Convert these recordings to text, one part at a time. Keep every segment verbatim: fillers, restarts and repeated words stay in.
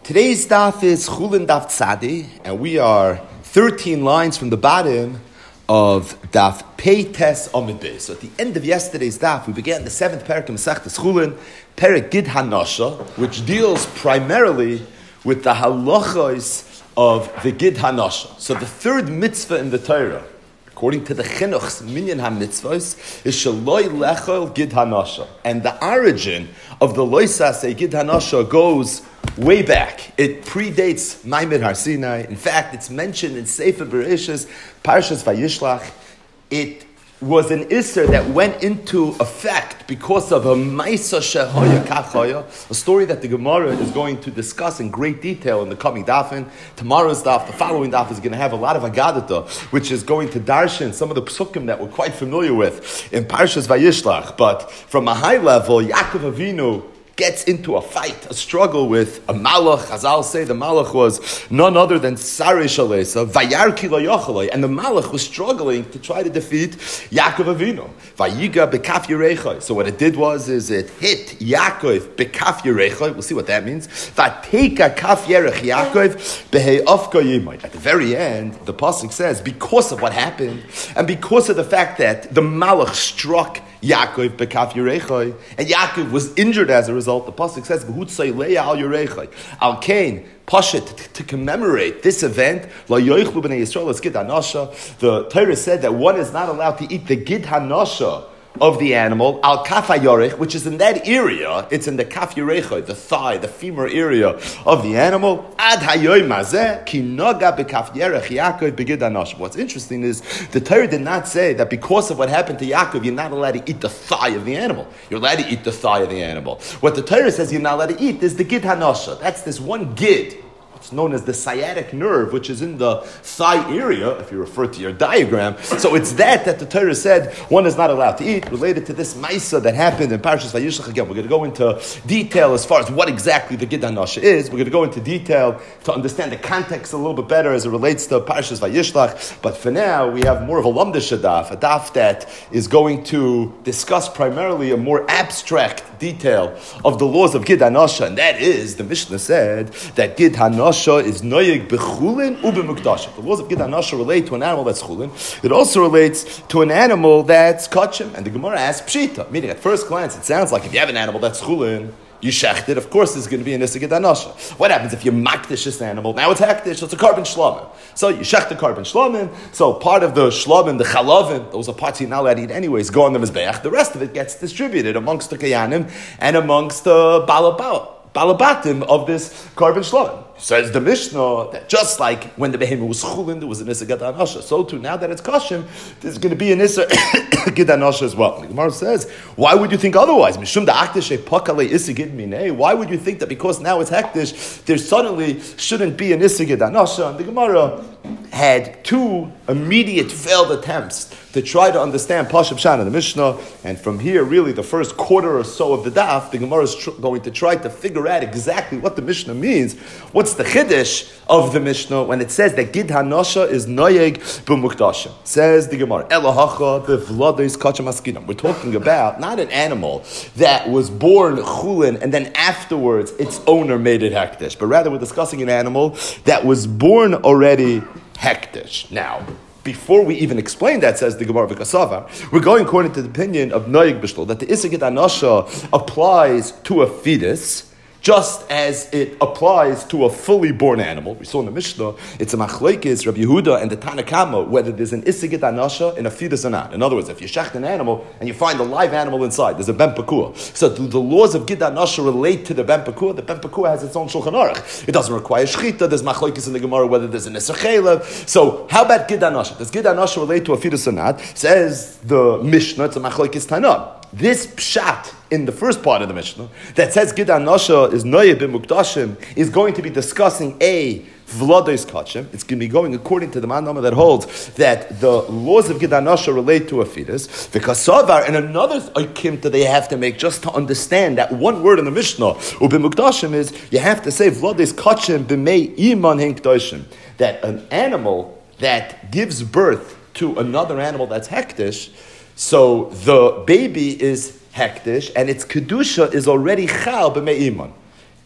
Today's daf is Chulin Daf Tzadi, and we are thirteen lines from the bottom of Daf Pei Tes Amid Beis. So at the end of yesterday's daf, we began the seventh parak of Masechtas Chulin, Perek Gid Hanasha, which deals primarily with the halachos of the Gid Hanasha. So the third mitzvah in the Torah, according to the Chinuch's Minyan HaMitzvahs, is Shaloi Lechol Gid Hanasha. And the origin of the Loisase Gid Hanasha goes way back. It predates Maimid Har Sinai. In fact, it's mentioned in Sefer Bereshis, Parshas Vayishlach. It was an Isser that went into effect because of a Maisa Shehoya Kachoya, a story that the Gemara is going to discuss in great detail in the coming dafin. Tomorrow's daf, the following daf, is going to have a lot of Agadata, which is going to darshan some of the psukim that we're quite familiar with in Parshas Vayishlach. But from a high level, Yaakov Avinu gets into a fight, a struggle with a malach. Chazal say the malach was none other than Sarei Shalesa, Vayarki Lo Yochalei, and the malach was struggling to try to defeat Yaakov Avinu. Vayiga Bekaf Yerechai. So what it did was, is it hit Yaakov Bekaf Yerechai. We'll see what that means. Vateka Kaf Yerech Yaakov Behei Ofka Yimai. At the very end, the pasuk says, because of what happened, and because of the fact that the malach struck Yaakov bekaf Yerechai, and Yaakov was injured as a result. The pasuk says, "V'hutzai leya al Yerechai al Kain." Pashit, to commemorate this event, La Yoichlu b'nei Yisrael es Gid Hanasha. The Torah said that one is not allowed to eat the Gid Hanasha of the animal, al kaf hayorech, which is in that area. It's in the kaf yorechai, the thigh, the femur area of the animal. Ad hayoy mazeh ki noga bekaf yerech Yaakov begid hanash. What's interesting is the Torah did not say that because of what happened to Yaakov, you're not allowed to eat the thigh of the animal. You're allowed to eat the thigh of the animal. What the Torah says you're not allowed to eat is the gid hanasha. That's this one gid. It's known as the sciatic nerve, which is in the thigh area, if you refer to your diagram. So it's that that the Torah said one is not allowed to eat, related to this Maisa that happened in Parashas Vayishlach. Again, we're going to go into detail as far as what exactly the Gid Hanasha is. We're going to go into detail to understand the context a little bit better as it relates to Parashas Vayishlach. But for now, we have more of a Lamdish daf, a daf that is going to discuss primarily a more abstract detail of the laws of Gid Hanasha, and that is, the Mishnah said that Gid Hanasha is noyeg bechulin ubemukdashim. The laws of Gid Hanasha relate to an animal that's chulin. It also relates to an animal that's kachim. And the Gemara asks pshita, meaning at first glance it sounds like if you have an animal that's chulin, you shecht it, of course there's going to be an issa Gid Hanasha. What happens if you makdish this animal? Now it's hektish, so it's a carbon shlamim. So you shecht the carbon shlamim, so part of the shlamim, the chalavim, those are parts you're not allowed to eat anyways, go on the mizbeach. The rest of it gets distributed amongst the kayanim and amongst the balabal. Balabatim of this carbon shlamim. Says the Mishnah that just like when the behemoth was chulin, there was an issa Gid Hanasha. So too, now that it's kashim, there's going to be an issa Gid Hanasha as well. The Gemara says, why would you think otherwise? Mishum da'akdish pakale issa Gid minei. Why would you think that because now it's hektish, there suddenly shouldn't be an issa Gid Hanasha? And the Gemara had two immediate failed attempts to try to understand Pashup Shan in the Mishnah, and from here, really, the first quarter or so of the daf, the Gemara is tr- going to try to figure out exactly what the Mishnah means. What's the chiddush of the Mishnah when it says that Gid Hanasha is noyeg b'mukdashim? Says the Gemara, Elahacha b'vladeis kacham askinam. We're talking about not an animal that was born chulin and then afterwards its owner made it hektish, but rather we're discussing an animal that was born already hektish. Now, before we even explain that, says the Gemara V'Kasava, we're going according to the opinion of Noyeg Bishlo, that the Issa Gid Hanasha applies to a fetus, just as it applies to a fully born animal. We saw in the Mishnah, it's a machlekes, Rabbi Yehuda and the Tanakama, whether there's an issa Gid Hanasha in a fetus or not. In other words, if you shecht an animal and you find a live animal inside, there's a ben pekua. So do the laws of Gid Hanasha relate to the ben pekua? The ben pekua has its own shulchan aruch. It doesn't require shchita. There's machlekes in the Gemara whether there's an issa chelev. So how about Gid Hanasha? Does Gid Hanasha relate to a fetus or not? Says the Mishnah, it's a machlekes Tanah. This pshat in the first part of the Mishnah that says Gid Hanasha is noyeh b'mukdashim is going to be discussing a v'ladeis kachim. It's going to be going according to the Manama that holds that the laws of Gid Hanasha relate to a fetus. Because Savar and another akim that they have to make just to understand that one word in the Mishnah u'b'mukdashim is you have to say v'ladeis kachim b'mei iman hin k'dashim, that an animal that gives birth to another animal that's hektish, so the baby is hektish, and its kedusha is already chal b'mei iman.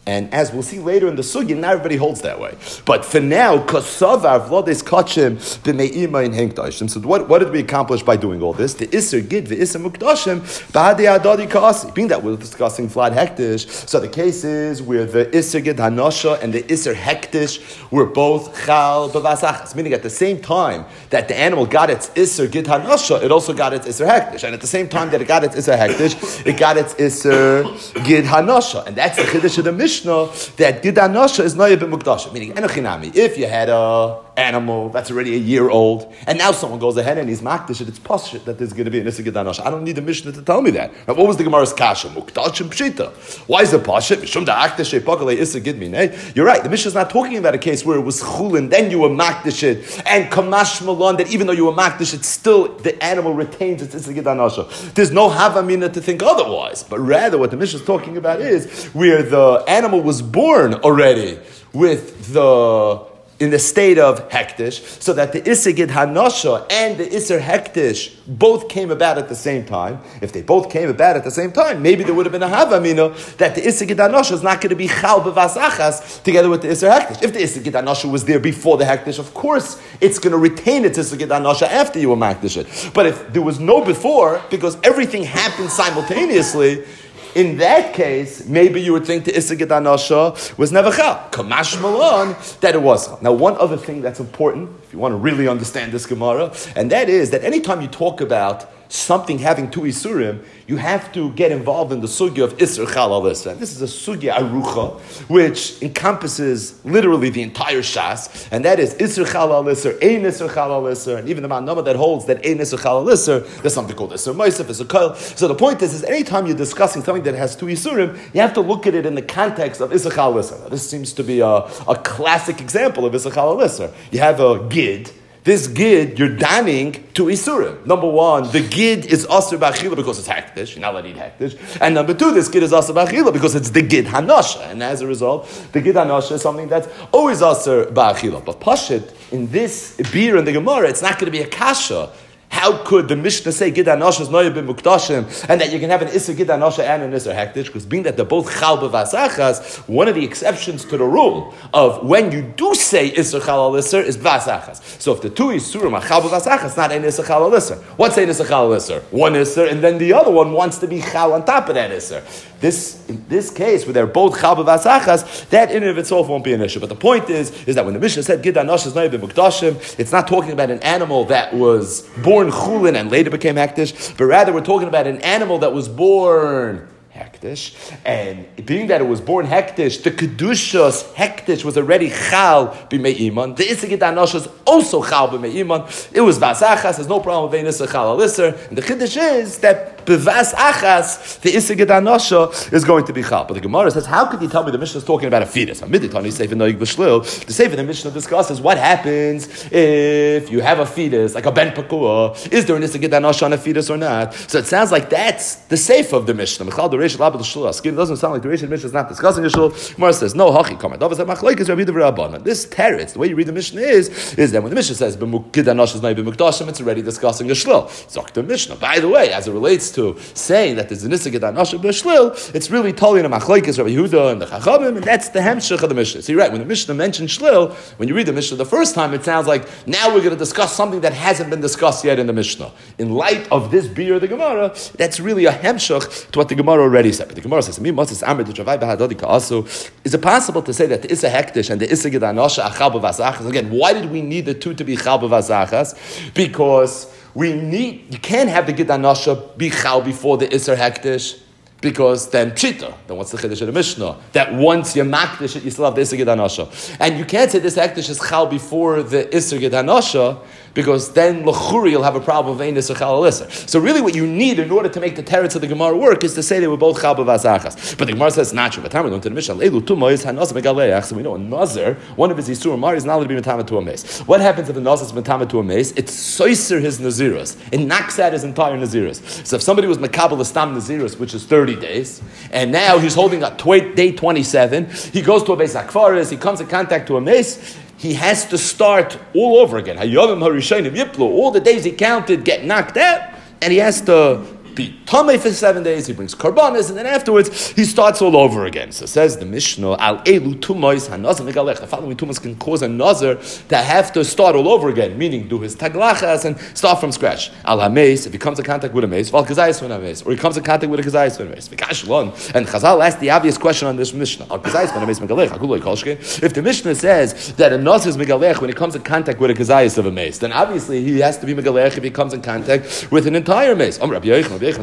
And as we'll see later in the sugya, not everybody holds that way. But for now, kosavar vlodes kachim b'me'ima in henkdashim. So what, what did we accomplish by doing all this? The iser gid v'isser mukdashim b'hadei adadi kasi. Being that we're discussing vlad hektish, so the case is where the iser gid hanasha and the iser hektish were both chal b'vasachas. Meaning at the same time that the animal got its iser gid hanasha, it also got its iser hektish. And at the same time that it got its iser hektish, it got its iser gid hanasha. And that's the chiddush of the Mishnah. That gid hanasha is noya b'mukdashim, meaning enochinami. If you had a animal that's already a year old, and now someone goes ahead and he's makdish it, it's poshut that there's going to be an issa gid hanasha. I don't need the Mishnah to tell me that. Now, what was the Gemara's kasha? Mukdashim pshita. Why is it poshut? Mishum da'akdish she'pagalei issa gid minei. You're right. The Mishnah is not talking about a case where it was chulin, then you were makdish it, and kamash malon, that even though you were makdish it, still the animal retains its issa gid hanasha. There's no havamina to think otherwise. But rather, what the Mishnah is talking about is where the animal was born already with the in the state of hektish, so that the Isser Gid Hanasha and the Isser Hektish both came about at the same time. If they both came about at the same time, maybe there would have been a Havamina that the Isser Gid Hanasha is not going to be Chal B'Vasachas together with the Isser Hektish. If the Isser Gid Hanasha was there before the Hektish, of course it's going to retain its Isser Gid Hanasha after you were Makdish it. But if there was no before, because everything happened simultaneously, in that case, maybe you would think the Isser Gid Hanasha was never Chal. Kamash Malon, that it was Chal. Now, one other thing that's important, if you want to really understand this Gemara, and that is that anytime you talk about something having two Isurim, you have to get involved in the sugya of Isser Chal al Isser. This is a sugya arucha, which encompasses literally the entire Shas, and that is Isser Chal al Isser, Ein Isser Chal al Isser, and even the Ma'anama that holds that Ein Isser Chal al Isser, there's something called Isser Moisef, Isser Kol. So the point is, is anytime you're discussing something that has two Isurim, you have to look at it in the context of Isser Chal al Isser. Now, this seems to be a, a classic example of Isser Chal al Isser. You have a Gid. This gid, you're danning to Isurim. Number one, the gid is Asr B'Achila because it's Hektish. You're not allowed to eat Hektish. And number two, this gid is Asr B'Achila because it's the gid Hanasha. And as a result, the gid Hanasha is something that's always Asr B'Achila. But Pashit, in this beer in the Gemara, it's not going to be a kasha. How could the Mishnah say Gid Hanasha is Noya b'Mukdashim and that you can have an Isser Gid Hanasha and an Isser Hektish? Because being that they're both Chal b'Vasachas, one of the exceptions to the rule of when you do say Isser Chal al Isser is Vasachas. So if the two Isurim are Chal b'Vasachas, not an Isser Chal al Isser. What's an Isser Chal al Isser? One Isser, and then the other one wants to be Chal on top of that Isser. This, in this case, where they're both Chal b'Vasachas, that in and of itself won't be an issue. But the point is, is that when the Mishnah said Gid Hanasha is Noya b'Mukdashim, it's not talking about an animal that was born Chulin and later became Hektish, but rather we're talking about an animal that was born Hektish, and being that it was born Hektish, the Kedushas Hektish was already Chal b'mei iman. The Isser Gid Hanasha is also Chal b'mei iman. It was Vasachas. There's no problem with Isser Chal al Isser. And the Chiddush is that B'vas Achas, the Isser Gid Hanasha is going to be Chal. But the Gemara says, how could you tell me the Mishnah is talking about a fetus? Amiditani Sefer Noig B'Shlil. The Sefer the Mishnah discusses what happens if you have a fetus, like a Ben Pakua. Is there an Isser Gid Hanasha on a fetus or not? So it sounds like that's the Sefer of the Mishnah. It doesn't sound like the Reish Mishnah is not discussing the Shul. Gemara says, no, Hachi, comment. This teretz, the way you read the Mishnah is, is that when the Mishnah says, it's already discussing a Shlil. Zok the Mishnah. By the way, as it relates to saying that there's an Isser Gid Hanasha b'Shlil, it's really totally in a Machlokes, Rabbi Yehuda and the Chachamim, and that's the hemshech of the Mishnah. So you're right, when the Mishnah mentions Shlil, when you read the Mishnah the first time, it sounds like now we're going to discuss something that hasn't been discussed yet in the Mishnah. In light of this beer of the Gemara, that's really a hemshech to what the Gemara already said. But the Gemara says, is it possible to say that the Isser Hektish and the Isser Gid Hanasha are Chal b'Vasachas? Again, why did we need the two to be Chal b'Vasachas? Because we need, you can't have the Gid Hanasha be Chal before the Isser Hektish, because then Pshita, then what's the Chiddush of the Mishnah? That once you makdish it, you still have the Isser Gid Hanasha. And you can't say this Hektish is Chal before the Isser Gid Hanasha, because then L'churi you'll have a problem of Ein Isser Chal al Isser. So really what you need in order to make the teretz of the Gemara work is to say they were both Chal b'Vasachas. But the Gemara says it's not true. By the time we learned to the Mishnah, Leilu Tumois Hanaz Megaleach, so we know a Nazir, one of his Yisur Mar is not allowed to be Metamet to a mace. What happens if the Nazir is Metamet to a mace? It soiser his Nazirus. It knocks out his entire Nazirus. So if somebody was Mekabel Estam Nazirus, which is thirty days, and now he's holding a tw- day twenty-seven, he goes to a Beis HaKfaris, he comes in contact to a mace, he has to start all over again. All the days he counted get knocked out, and he has to be tamei for seven days, he brings karbanis, and then afterwards he starts all over again. So says the Mishnah, al elu tumois hanazar megalech. The following tumas can cause a nazar to have to start all over again, meaning do his taglachas and start from scratch. Al hameis, if he comes in contact with a mace, val kazayis when a mace, or he comes in contact with a kazayis when a mace. And Chazal asked the obvious question on this Mishnah: al kazayis when a mace megalech. If the Mishnah says that a nazar is megalech when he comes in contact with a kazayis of a mace, then obviously he has to be megalech if he comes in contact with an entire mace. No, you know what the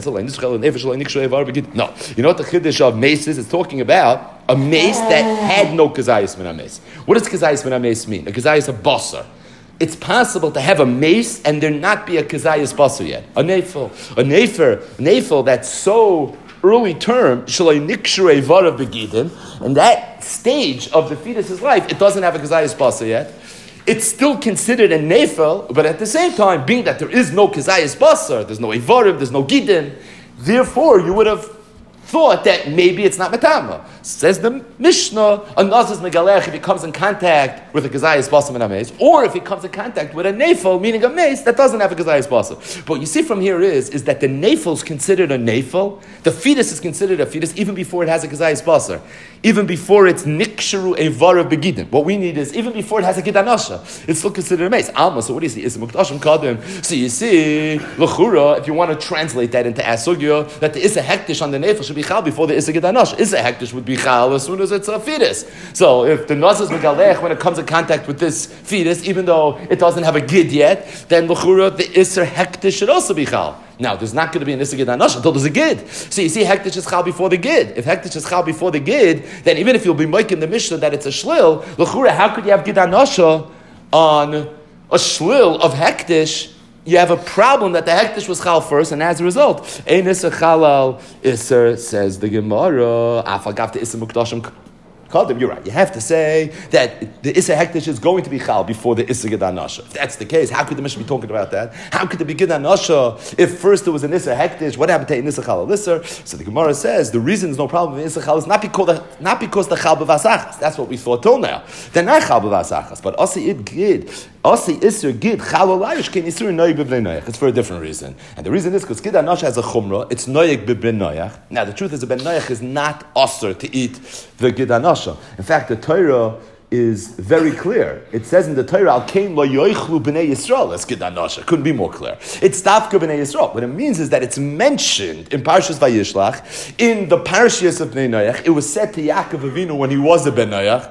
chiddush of mace is? It's talking about a mace that had no kazayis min mace. What does kazayis min mace mean? A kazayis a basar. It's possible to have a mace and there not be a kazayis basar yet. A nefel, a nefer, nefel that's so early term, shalai nikshurei varav begidin, and that stage of the fetus's life, it doesn't have a kazayis basar yet. It's still considered a nefel, but at the same time, being that there is no kazayis basar, there's no evarim, there's no gidin, therefore you would have thought that maybe it's not metama. Says the Mishnah, a nazis megalech if he comes in contact with a kazayis basar min mace, or if he comes in contact with a nefel, meaning a mace that doesn't have a kazayis basar. But what you see from here is, is that the nefel is considered a nefel, the fetus is considered a fetus even before it has a kazayis basar, even before it's niksharu evara begidin. What we need is, even before it has a gidanasha, it's still considered a mace. Alma, so what do you see? It's a muktashim kadim. So you see, l'chura, if you want to translate that into asugya, that the isa hektish on the nefel should be chal before the isa gidanasha. Isa hektish would be chal as soon as it's a fetus. So if the nazis megalech, when it comes in contact with this fetus, even though it doesn't have a gid yet, then l'chura, the isa hektish should also be chal. Now, there's not going to be an Issa Gid Anash until there's a Gid. So you see, Hektish is Chal before the Gid. If Hektish is Chal before the Gid, then even if you'll be making the Mishnah that it's a Shlil, L'chura, how could you have Gid Anasha on a Shlil of Hektish? You have a problem that the Hektish was Chal first, and as a result, Ein Issa Chalal Isser, says the Gemara, Afagav to Issa Mukdashim Kadim, you're right. You have to say that the Issa Hektish is going to be Chal before the Issa Gid Anasha. If that's the case, how could the Mishnah be talking about that? How could there be Gid Anasha if first there was an Issa Hektish? What happened to an Issa Chal Alisser? So the Gemara says the reason there's no problem with Issa Chal is not because the, not because the Chal B'vasachas. That's what we thought till now. They're not Chal B'vasachas, but Asi It Gid. Asi Isser Gid Chal Alayish Ken Isser Noyeg B'bnei Noyach. It's for a different reason. And the reason is because Gid Anasha has a Chumrah. It's Noyeg B'bnei Noyach. Now the truth is, the Ben Noyach is not Asser to eat the Gid Anasha. In fact, the Torah is very clear. It says in the Torah, Al Kain Lo Yoichlu B'nei Yisrael. That's Gid Anasha. Couldn't be more clear. It's Dafka B'nei Yisrael. What it means is that it's mentioned in Parshas Vayishlach, in the Parshas of Bnei Noyach. It was said to Yaakov Avinu when he was a Ben Noyach.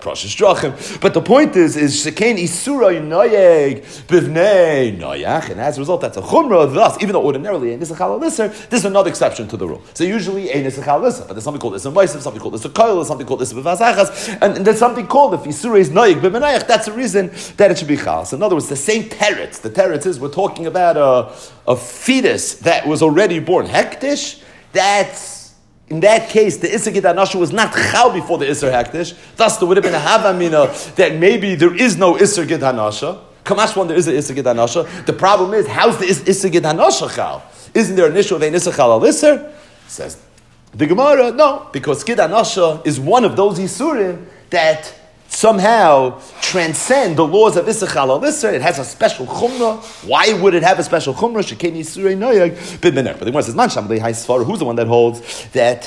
But the point is, is Shekain Isura Noyeg Bivnei Noyach, and as a result, that's a chumrah. Thus, even though ordinarily a Nisachal Lisser, this is another exception to the rule. So usually a Nisachal Lisser, but there's something called Issa Moisev, something called Issa Koil, something called Issa Bivazachas, and, and there's something called if Isura is Noyeg Bivnei Noyach. That's the reason that it should be Chal. So in other words, the same teretz. The teretz is we're talking about a, a fetus that was already born hektish. That's In that case, the Issa Gid Anasha was not Chal before the Issa Hektish. Thus, there would have been a Havamina that maybe there is no Issa Gid Anasha. Kamash one, there is a Issa Gid Anasha. The problem is, how's the Issa Gid Anasha Chal? Isn't there an issue of an Issa Chal al Isser? Says the Gemara, no, because Gid Anasha is one of those Isurim that somehow transcend the laws of Issa Chal al Isser. It has a special chumrah. Why would it have a special chumrah? Shekeni Isurei Noyag B'Mener. But the Gemara says, Man Shamlei Haisfar, who's the one that holds that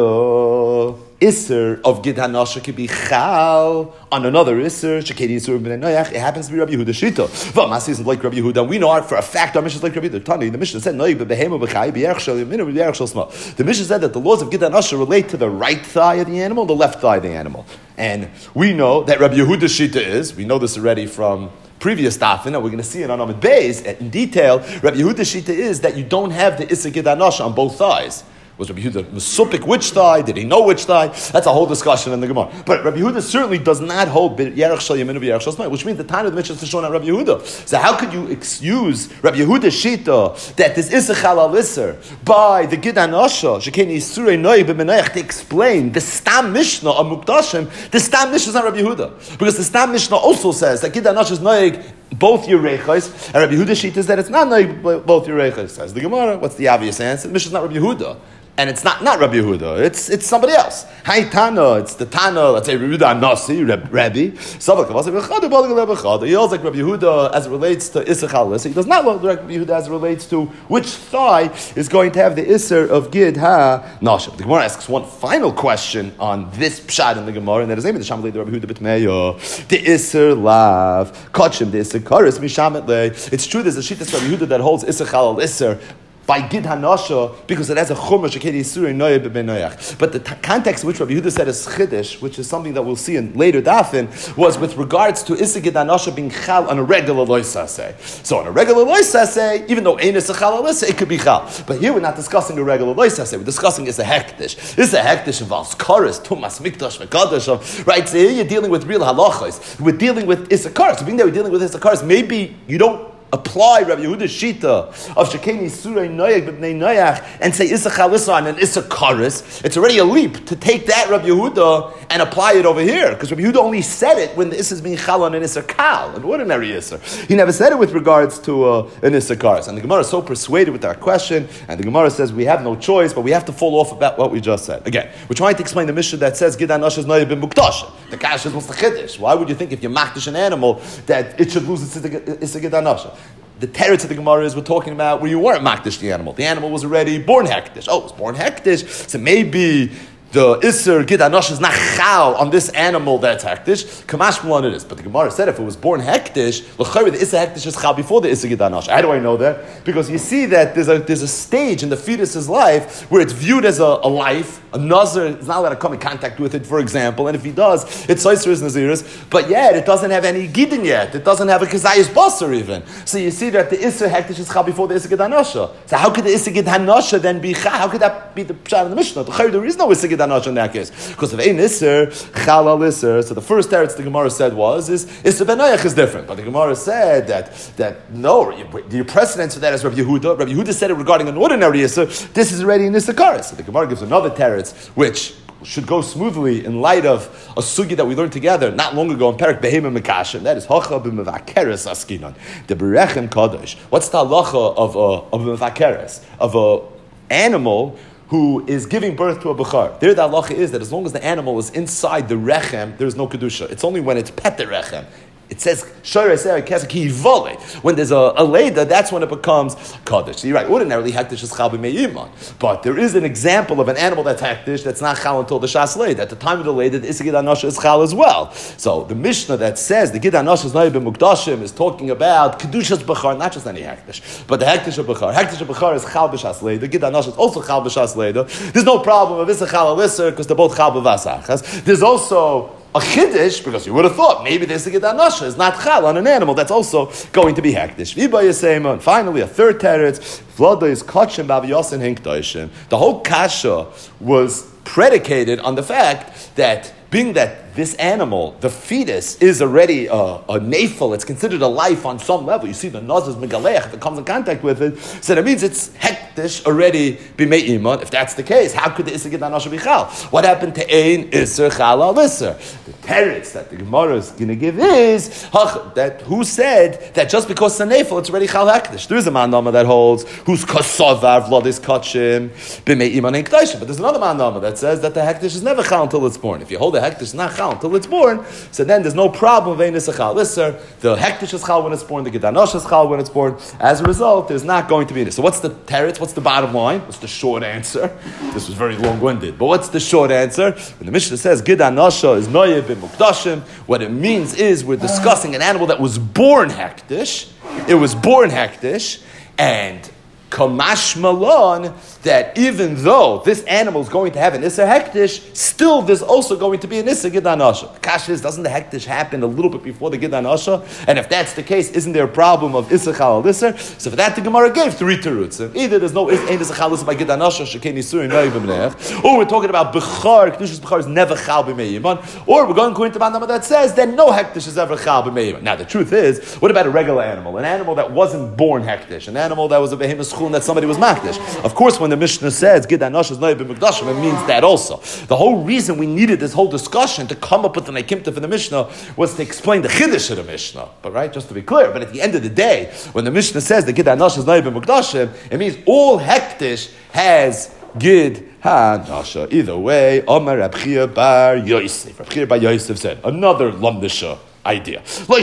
the Isser of Gid Hanasha could be Chal on another Isser, Shekeni Isurei B'nei Noyach. It happens to be Rabbi Yehuda Shita. V'Masi isn't like Rabbi Yehuda. We know for a fact our Mishnah is like Rabbi Yehuda. Tani, the Mishnah said, Noyag B'Behema B'Chai B'Yerech Shal Yaminu B'Yerech Shal Sma. The Mishnah said that the laws of Gid Hanasha relate to the right thigh of the animal, the left thigh of the animal. And we know that Rabbi Yehuda's Shita is, we know this already from previous dafin, and we're going to see it on Amud Beis in detail. Rabbi Yehuda's Shita is that you don't have the Issa Gid Anasha on both thighs. Was Rabbi Yehuda Mesupik which thigh? Did he know which thigh? That's a whole discussion in the Gemara. But Rabbi Yehuda certainly does not hold Yerech Shal Yaminu B'Yerech Shal Sma, which means the time of the Mishnah is to show on Rabbi Yehuda. So how could you excuse Rabbi Yehuda's Shita that this Issa Chal al Isser by the Gid Anasha Shekeni Isurei Noyeg B'Menayach to explain the Stam Mishnah of Mukdashim? The Stam Mishnah is not Rabbi Yehuda, because the Stam Mishnah also says that Gid Anasha is Noyeg both Yerechos, and Rabbi Yehuda's Shita is that it's not Noyeg both Yerechos. Says the Gemara. What's the obvious answer? The Mishnah is not Rabbi Yehuda. and it's not, not Rabbi Yehuda, it's it's somebody else. Hai Tana, it's the Tana, let's say Rabbi Yehuda Nasi, Rabbi. He holds like Rabbi Yehuda as it relates to Issachar Lisser. He does not hold like Rabbi Yehuda as it relates to which thigh is going to have the Isser of Gid Ha Nashav. The Gemara asks one final question on this pshat in the Gemara, and that is maybe the Shamalei the Rabbi Yehuda B'Tmeya, the Isser Lav, Kachim, the Isser Karis, Mishamet Le. It's true there's a Shittas Rabbi Yehuda that holds Issachar Lisser by Gid HaNasha, because it has a chumrah shekedi yisuri noyeh b'benoyach. But the t- context in which Rabbi Yehuda said is chiddush, which is something that we'll see in later dafin, was with regards to Issa Gid HaNasha being chal on a regular loisaseh. So on a regular loisaseh, even though ein is a chal alisa, it could be chal. But here we're not discussing a regular loisaseh, we're discussing Issa hektish. Issa hektish involves kares, tumas, mikdash, v'kadosh, right? So here you're dealing with real halachos. We're dealing with Issa kares. So being that we're dealing with Issa kares, maybe you don't apply Rabbi Yehuda's shita of Shekeni Surei Noyach B'Bnei Noyach and say Issa Chalissa and Issa Karis. It's already a leap to take that Rabbi Yehuda and apply it over here, because Rabbi Yehuda only said it when the Issa is being Chalon and Issa Kal, an ordinary Issa. He never said it with regards to uh, an Issa Karis. And the Gemara is so persuaded with our question, and the Gemara says we have no choice, but we have to fall off about what we just said. Again, we're trying to explain the Mishnah that says Gid HaNasha is Noyach B'N Muktasha. The Kash is Mustachiddish. Why would you think if you makdish an animal that it should lose its Issa Gid HaNasha? The teretz of the Gemara is we're talking about where you weren't makdish the animal. The animal was already born hektish. Oh, it was born hektish. So maybe the Isser Gid HaNasha is not chal on this animal that's hektish. Kamash Mulan it is. But the Gemara said if it was born hektish, l'chayri the Isser hektish is chal before the Isser Gid HaNasha. How do I know that? Because you see that there's a there's a stage in the fetus's life where it's viewed as a, a life. A nazir is not allowed to come in contact with it, for example, and if he does, it's soiseres naziris, but yet it doesn't have any gidin yet. It doesn't have a kazayis basar even. So you see that the Isser hektish is chal before the Isser Gid HaNasha. So how could the Isser Gid HaNasha then be chal? How could that be the pshat in the Mishnah? There is no Isser Gid HaNasha in that case. Because if ein Isser, chal al Isser, so the first teretz the Gemara said was, is Isser ben Noyach is different. But the Gemara said that, that no, the precedence for that is Rabbi Yehuda. Rabbi Yehuda said it regarding an ordinary Isser. This is already an Isser kares. So the Gemara gives another teretz, which should go smoothly in light of a sugi that we learned together not long ago in Perek Behema Mekashim. That is Hocha b'Mevakeres Askinan, the Berechem Kadosh. What's the halacha of a of Mevakeres, of a animal who is giving birth to a bechar? There, the halacha is that as long as the animal is inside the rechem, there is no kedusha. It's only when it's pet the rechem. It says, when there's a, a leda, that's when it becomes kaddish. So you're right, ordinarily hektish is chal b'mei iman. But there is an example of an animal that's hektish that's not chal until the shas leda. At the time of the leda, the Issa Gid HaNasha is chal as well. So the Mishnah that says the Gid HaNasha is noyeh b'mukdashim is talking about kedushas b'char, not just any hektish, but the hektish of b'char. Hektish of b'char is chal b'shas leda. Gid HaNasha is also chal b'shas leda. There's no problem of Issa chal alisser because they're both chal b'vasachas. There's also a chiddush, because you would have thought maybe the Issa Gid HaNasha is not chal on an animal that's also going to be hektish. And finally, a third teretz, Vlada is kachim b'aviyasin hinkdoshim. The whole kasha was predicated on the fact that being that this animal, the fetus, is already a, a nafel, it's considered a life on some level. You see the nozes megaleach, if it comes in contact with it, so that means it's hektish already b'mei iman. If that's the case, how could the Issa Gid HaNasha be chal? What happened to ein Isser chal al Isser? The teretz that the Gemara is going to give is that who said that just because it's a nafel, it's already chal hektish. There is a man nama that holds who's kasavar vladis kachim b'mei iman ein k'dashim. But there's another man nama that says that the hektish is never chal until it's born. If you hold the hektish is not chal until it's born, so then there's no problem of ein Isser chal Isser. The hektish is chal when it's born, the Gid HaNasha is chal when it's born. As a result, there's not going to be this. So what's the teretz? What's the bottom line? What's the short answer? This was very long-winded, but what's the short answer? When the Mishnah says Gid HaNasha is noyeh b'mukdashim, what it means is we're discussing an animal that was born hektish. It was born hektish, and Kamash Malon, that even though this animal is going to have an Isser Hektish, still there's also going to be an Isser Gid HaNasha. The kasha is, doesn't the Hektish happen a little bit before the Gid HaNasha? And if that's the case, isn't there a problem of Isser Chal Isser? So for that, the Gemara gave three terutzim. Either there's no Isser Chal Isser by Gid HaNasha, Shekei Nisuri Noyeh B'Mneach, or we're talking about Bechar, Kedushas Bechar is never Chal B'mei Iman, or we're going according to Bandama that says that no Hektish is ever Chal B'mei Iman. Now the truth is, what about a regular animal? An animal that wasn't born Hektish, an animal that was a behemoth schul that somebody was makdish. Of course, when the Mishnah says Gid HaNasha is noyeh b'mukdashim, it means that also. The whole reason we needed this whole discussion to come up with an akimta for the Mishnah was to explain the chiddush of the Mishnah. But right, just to be clear, but at the end of the day, when the Mishnah says that Gid HaNasha is noyeh b'mukdashim, it means all hektish has Gid ha-nasha. Either way, Omar Reb Chia bar Yosef. Reb Chia bar Yosef said, another lamdasha idea. When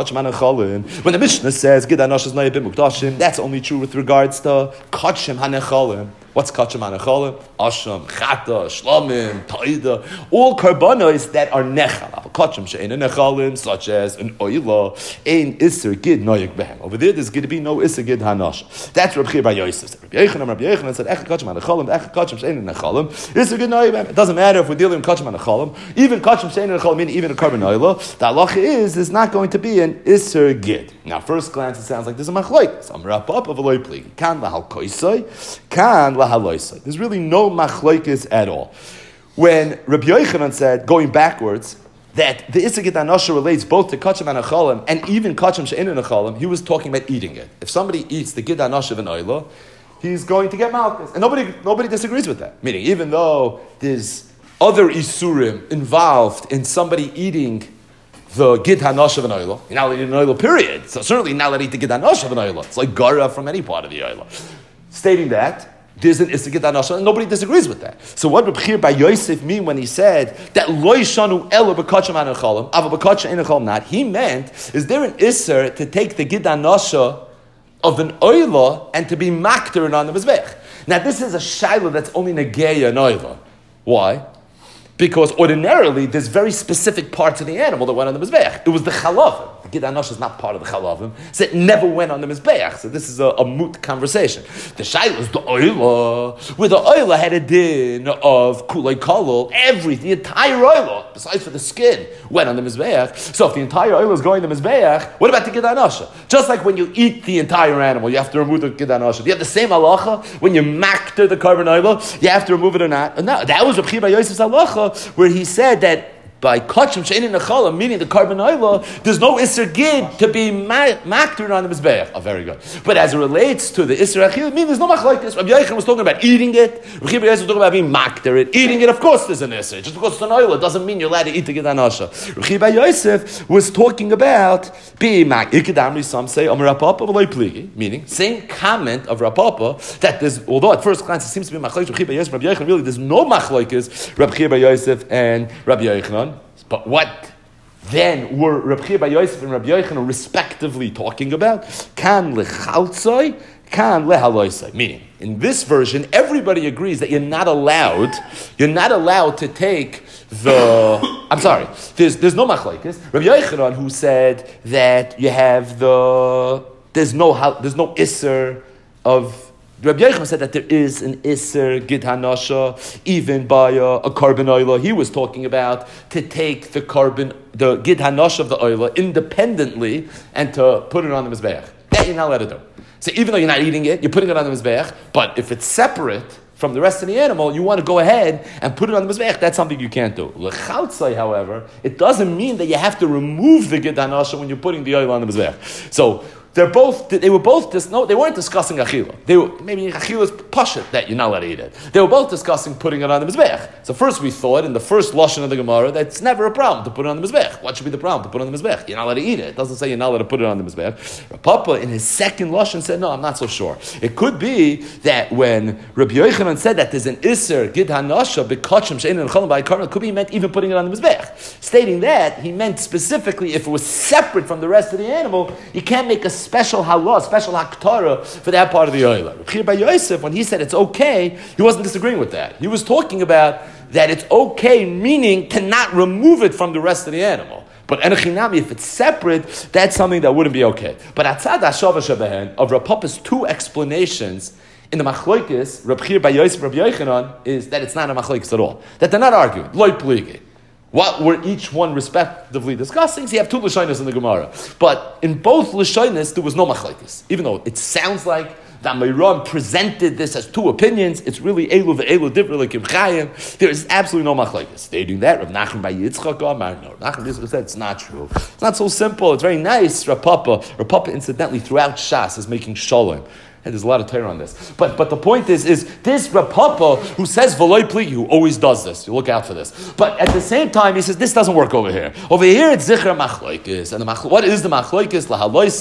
the Mishnah says Gid ha-nasha is nayabim mukdashim, that's only true with regards to kachim ha-nechalim. What's kachim ha-nechalim? Asham, chata, shlamim, taida, all karbanos that are nechal. Kachim she'en nechalim, such as an oila, ein iser gid noyek behem. Over there, there's going to be no iser gid ha-nasha. That's Reb Chia bar Yosef. Reb Yochanan, Reb Yochanan said, ech kachim ha-nechalim, ech kachim she'en nechalim, iser gid noyek behem. It doesn't matter if we're dealing with kachim ha-nechalim, even kachim she'en nechalim, meaning even a karban oila, the halacha is, there's not going to be an iser gid. Now, first glance, it sounds like there's a machloik. Some wrap up of a loy pligi. Kan lahal koisoi, kan lahal loisoi. There's really no machloikis at all. When Rabbi Yochanan said, going backwards, that the Isser Gid ha-nasha relates both to kachim and achalim, and even kachim she'ein achalim, he was talking about eating it. If somebody eats the Gid ha-nasha of an oila, he's going to get malchus. And nobody, nobody disagrees with that. Meaning, even though there's other isurim involved in somebody eating the Gid ha-nasha of an oila, you're not allowed to eat an oila, period. So certainly you're not allowed to eat the Gid ha-nasha of an oila. It's like gara from any part of the oila. Stating that, there's an Isser Gid ha-nasha, and nobody disagrees with that. So what Reb Chia bar Yosef mean when he said that lo yishanu ela b'kachim ha-nechalim, ava b'kachim ein nechalim not, he meant, is there an Isser to take the Gid ha-nasha of an oila and to be makter on the mizbech? Now this is a shaila that's only negeya an oila. Why? Because ordinarily there's very specific parts of the animal that went on the mizbech. It was the chalavim. The Gid ha-nasha is not part of the chalavim, so it never went on the mizbech. So this is a, a moot conversation. The shaila is the oila, where the oila had a din of kulei kolol, every the entire oila, besides for the skin, went on the mizbech. So if the entire oila is going to the mizbech, what about the Gid ha-nasha? Just like when you eat the entire animal, you have to remove the Gid ha-nasha. Do you have the same halacha when you makter the carbon oila? You have to remove it or not? No, that was Reb Chia bar Yosef's halacha, where he said that by kachim she'ein nechalim, meaning the carbon oila, there's no iser gid to be makter on the mizbeach. Oh, very good. But as it relates to the iser achil, meaning there's no machlokes. Rabbi Yochanan was talking about eating it. Rabbi Chia bar Yosef was talking about being makter it. Eating it, of course, there's an iser. Just because it's an oila doesn't mean you're allowed to eat the Gid ha-nasha. Rabbi Chia bar Yosef was talking about being makter. Ikadamri, some say Amar Rav Papa v'lo pligi, meaning same comment of Rav Papa that there's, although at first glance it seems to be machlokes Rabbi Chia bar Yosef, Rabbi Yochanan, really there's no machlokes Rabbi Chia bar Yosef and Rabbi Yochanan. But what then were Reb Chia bar Yosef and Rabbi Yochanan respectively talking about? Kan lechaltzoi, kan lehaloisoi. Meaning, in this version, everybody agrees that you're not allowed, you're not allowed to take the, I'm sorry, there's there's no machlokes. Rabbi Yochanan who said that you have the, there's no, there's no isser of, Rabbi Yochanan said that there is an Isser Gid ha-nasha even by a, a carbon oila. He was talking about to take the carbon, the Gid ha-nasha of the oila independently and to put it on the mizbeach. That you're not allowed to do. So even though you're not eating it, you're putting it on the mizbeach, but if it's separate from the rest of the animal, you want to go ahead and put it on the mizbeach. That's something you can't do. L'chaltzai, however, it doesn't mean that you have to remove the Gid ha-nasha when you're putting the oil on the mizbeach. So They're both. They were both. Dis, no, they weren't discussing achila. They were maybe achila is pashut that you're not allowed to eat it. They were both discussing putting it on the mizbech. So first we thought in the first lashon of the Gemara that it's never a problem to put it on the mizbech. What should be the problem to put it on the mizbech? You're not allowed to eat it. It doesn't say you're not allowed to put it on the mizbech. Rav Papa in his second lashon said no, I'm not so sure. It could be that when Rabbi Yochanan said that there's an iser gid hanasha bekachim she'ein nechalim by karmel, could be he meant even putting it on the mizbech. Stating that he meant specifically if it was separate from the rest of the animal, you can't make a special halah, special haktara for that part of the oila. Reb Chia bar Yosef, when he said it's okay, he wasn't disagreeing with that. He was talking about that it's okay, meaning to not remove it from the rest of the animal. But enochinami, if it's separate, that's something that wouldn't be okay. But atzad hashava shebehen of Rav Papa's two explanations in the machlokes, Reb Chia bar Yosef, Reb Yochanan, is that it's not a machlokes at all. That they're not arguing. Loi pligi. What were each one respectively discussing? So you have two Lashonos in the Gemara. But in both Lashonos, there was no machlokes. Even though it sounds like that Meiram presented this as two opinions, it's really Elu ve'Elu Divra Lekim Chayim. There is absolutely no machlokes. Stating that, Rav Nachman bar Yitzchak Amar, no, Rav Nachman bar Yitzchak said it's not true. It's not so simple. It's very nice. Rav Papa, Rav Papa incidentally throughout Shas is making shalom. And there's a lot of Torah on this. But but the point is, is this Rav Papa who says V'loi pligi, who always does this, you look out for this. But at the same time, he says, this doesn't work over here. Over here, it's Zichra Machloikis. And the machlo- what is the Machloikis? Lahaloisai.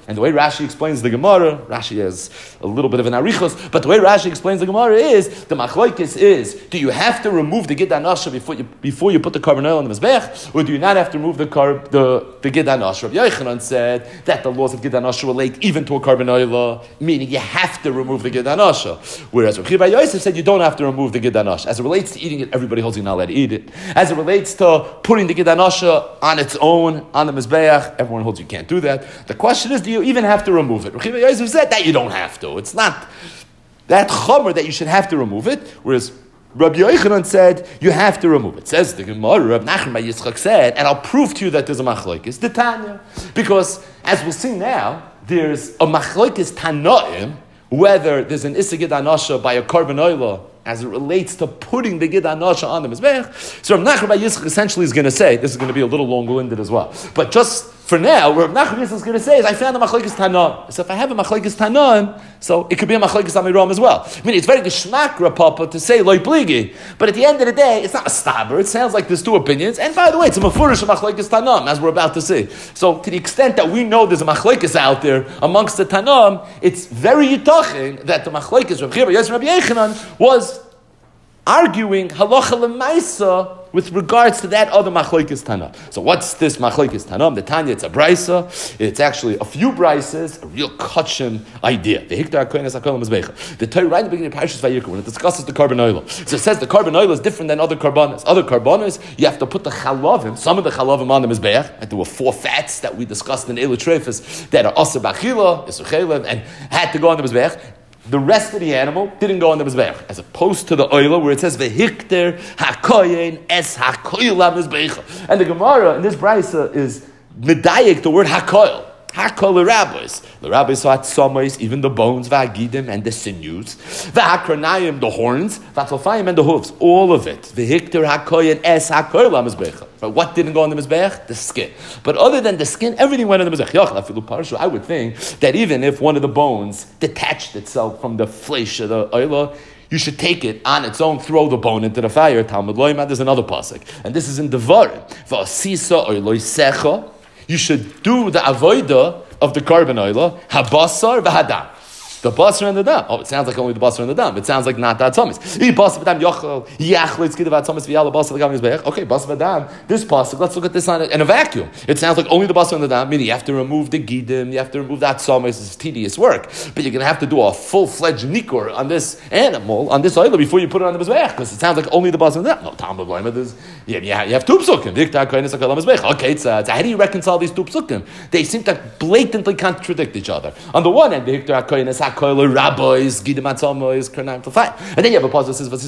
And the way Rashi explains the Gemara, Rashi has a little bit of an arichos, but the way Rashi explains the Gemara is, the machlokes is, do you have to remove the gid anasha before you before you put the carbon oil on the mizbech, or do you not have to remove the carb, the, the gid anasha? Rabbi Yochanan said that the laws of gid anasha relate even to a carbon oil, meaning you have to remove the gid anasha. Whereas Rabbi Chiya Yosef said you don't have to remove the gid anasha. As it relates to eating it, everybody holds you not allowed to eat it. As it relates to putting the gid anasha on its own, on the mizbeach, everyone holds you can't do that. The question is, do you even have to remove it? Rabbi Chiya Yosef said that you don't have to. It's not that chomer that you should have to remove it, whereas Rabbi Yochanan said you have to remove it. Says the Gemara, Rabbi Nachman bar Yitzchak said, and I'll prove to you that there's a machlokes, the Tanya. Because, as we'll see now, there's a machlokes Tanaim, whether there's an Issa Gid Anasha by a carbon oil as it relates to putting the Gid Anasha on the Mizbech. So Rabbi Nachman bar Yitzchak essentially is going to say, this is going to be a little long-winded as well, but just for now, what Rabbi Nachman bar Yitzchak is going to say is, I found a machlokes Tanaim. So if I have a machlokes Tanaim, so it could be a machlokes Amiram as well. I mean, it's very geschmack rapapa to say loy pligi, but at the end of the day, it's not a stabber. It sounds like there's two opinions. And by the way, it's a mafurish machlokes Tanaim, as we're about to see. So to the extent that we know there's a machlokes out there amongst the Tanaim, it's very yitachin that the machlokes Rabbi Chiya bar Yosef Rabbi Yochanan was arguing halacha l'maisa with regards to that other machlokes Tanam. So what's this machlokes Tanam? The Tanya, it's a brisa. It's actually a few brises, a real kachim idea. The Hiktar HaKohen es HaKohen Mizbecha. The Torah right in the beginning of Parashas Vayikra, when it discusses the carbon oil. So it says the carbon oil is different than other carbonas. Other carbonas, you have to put the chalavim, some of the chalavim on the Mizbeach, and there were four fats that we discussed in Eilu Trefus that are Asa Bachila, Isuchelev, and had to go on the Mizbeach. The rest of the animal didn't go on the mizbeach, as opposed to the oil where it says vehikter hakoyin es hakoil mizbeach. And the Gemara in this brisa is medayik the word hakoil. Hakol the rabbis. The rabbis saw tzomos, even the bones, v'agidim, and the sinews, v'hakranayim, the horns, v'atzalfayim, and the hooves. All of it. V'hikter hakoyin es hakoil mizbeach. But what didn't go on the mizbeach? The skin. But other than the skin, everything went on the mizbeach. I would think that even if one of the bones detached itself from the flesh of the oila, you should take it on its own, throw the bone into the fire. Talmud Loimad, there's another pasuk, and this is in Devarim. V'asisa oiloisecha. You should do the avoida of the carbon oil, habasar v'hadam. The basar and the dam. Oh, it sounds like only the basar and the dam. It sounds like not that atomis. Okay, basar v'dam. This pasuk, let's look at this on in a vacuum. It sounds like only the basar and the dam, meaning you have to remove the gidim, you have to remove that atomis. It's tedious work. But you're going to have to do a full-fledged nikur on this animal, on this oil, before you put it on the mizbeach, because it sounds like only the basar and the dam. No, Talmud Loimad is, yeah, yeah, you have two psukim. Okay, so how do you reconcile these two psukim? They seem to blatantly contradict each other. On the one hand, the Hiktar HaKohen is HaKoil, rabbis, gidim atzomois, kernayim tafayim. And then you have a pasuk that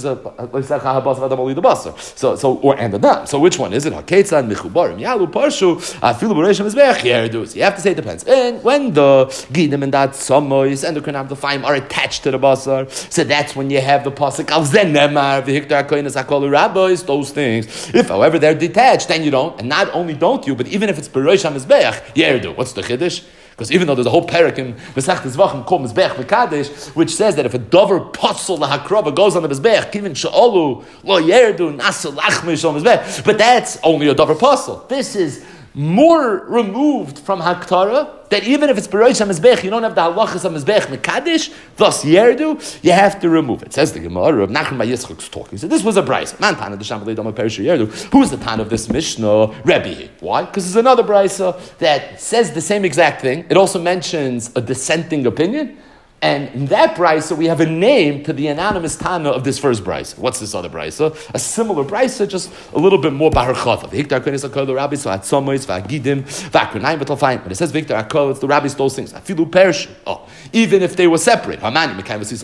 says, so, so, or and the dam. So which one is it? HaKetzad, Mechubarim, Yalu, Parshu, Afilu, Bereshim, Mizbeach, Yerdus. You have to say it depends. And when the gidim and the atzomois and the kernayim tafayim are attached to the basar, so that's when you have the pasuk, Al Zen Nemar, the Hiktar HaKohen is HaKoil, rabbis, those things. If, however, they're detached, then you don't. And not only don't you, but even if it's Bereshim, Mizbeach, Yerdu. What's the Chiddush? Because even though there's a whole parak in Masechtas Zvachim called Mizbeach V'Kadesh, which says that if a dover puzzle the hakrava goes on the Mizbeach, even she'olu lo yerdu nasu lachmish on Mizbeach, but that's only a dover puzzle. This is more removed from Haktara, that even if it's Berosh HaMizbech, you don't have the halachas HaMizbech Mekadesh, thus Yerdu, you have to remove it. Says the Gemara, Rav Nachman bar Yitzchak's talking. So this was a brisa. Man Tana the Shamalei Dama Perish Yerdu. Who's the Tana of this Mishnah? Rebbe. Why? Because there's another brisa that says the same exact thing. It also mentions a dissenting opinion. And in that brisa, we have a name to the anonymous Tana of this first brisa. What's this other brisa? A similar brisa, just a little bit more Bahar Chata. Victor Akonis Akol, the rabbis, Vatzomois, Vagidim, Vakranayim, Batalfayim. When it says Victor Akol, it's the rabbis, those things. Afilu Perish. Oh, even if they were separate. So what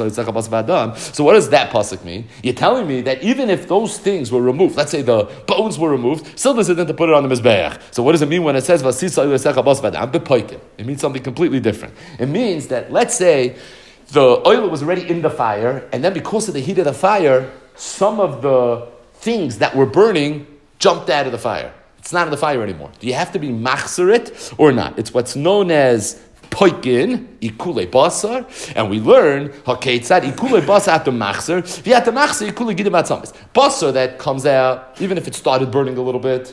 does that pasuk mean? You're telling me that even if those things were removed, let's say the bones were removed, still doesn't to put it on the Mizbeach. So what does it mean when it says Vasisa Vadam? It means something completely different. It means that, let's say, the oil was already in the fire, and then because of the heat of the fire, some of the things that were burning jumped out of the fire. It's not in the fire anymore. Do you have to be machzer it or not? It's what's known as poikin, ikule basar, and we learn hakeitzad ikule basar after machzer, v'yata machzer ikule gidim atzamis. Basar that comes out, even if it started burning a little bit,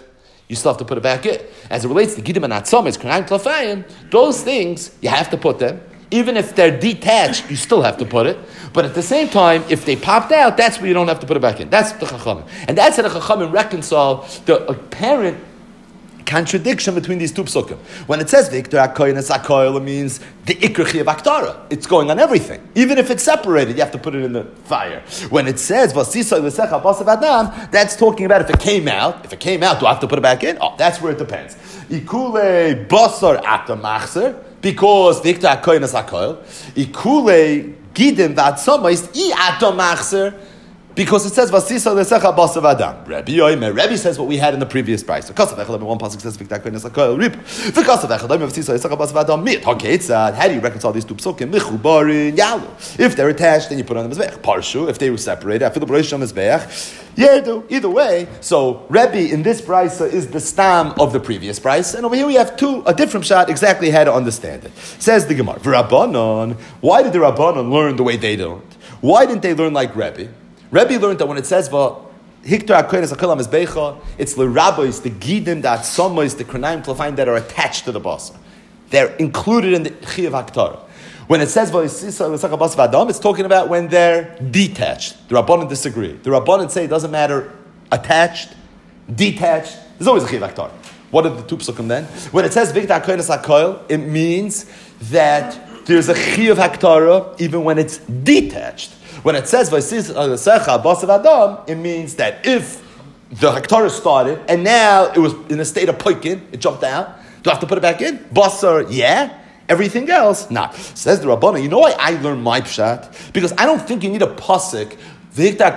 you still have to put it back in. As it relates to Gidim and Atzomis, K'nayim Tlafayim, those things, you have to put them. Even if they're detached, you still have to put it. But at the same time, if they popped out, that's where you don't have to put it back in. That's the Chachamim. And that's how the Chachamim reconcile the apparent contradiction between these two psukim. When it says Viktor HaKoyin HaKoil, it means the Ikr of Aktara. It's going on everything. Even if it's separated, you have to put it in the fire. When it says Vasisai L'Secha Basav Adam, that's talking about if it came out. If it came out, do I have to put it back in? Oh, that's where it depends. Ikule Basar Atam Machzer, because Viktor HaKoyin HaKoil. Ikule Gidim V'Atzomais I Atam Machzer, because it says Vasisa Lesecha Basav Adam. Rabbi Yoimer. Rabbi says what we had in the previous price. Because of Echad, one pasuk says Viktor HaKoyin HaKoil Rip. Because of Echad, Vasisa Lesecha Basav Adam Mit. Okay, it's uh, how do you reconcile these two psukim? Mechubarin Yalu. If they're attached, then you put on the mizbeach. Parshu. If they were separated, I feel the B'rishon mizbeach. Yeah, either way. So Rabbi in this price is the stam of the previous price, and over here we have two a different shot exactly how to understand it. Says the Gemara. V'Rabbanon. Why did the Rabbanon learn the way they learned? Why didn't they learn like Rabbi? Rabbi learned that when it says "Va Hiktar HaKoyin HaKoil HaMizbecha," it's the rabbis, the gidim, the atzomis, the krenayim tlafayim that are attached to the basar. They're included in the Chiyav HaKtara. When it says "Va Yisisa L'Secha Basav Adam," it's talking about when they're detached. The Rabbanon disagree. The Rabbanon say it doesn't matter attached, detached. There's always a Chiyav HaKtara. What are the two psukim then? When it says "Viktar HaKoyin HaKoil," it means that there's a Chiyav HaKtara even when it's detached. When it says "Vaysecha Basav Adam," it means that if the Hektarah started and now it was in a state of poikin, it jumped out. Do I have to put it back in? Basar, yeah. Everything else, not. Nah. Says the Rabbana. You know why I learned my pshat? Because I don't think you need a pasuk. The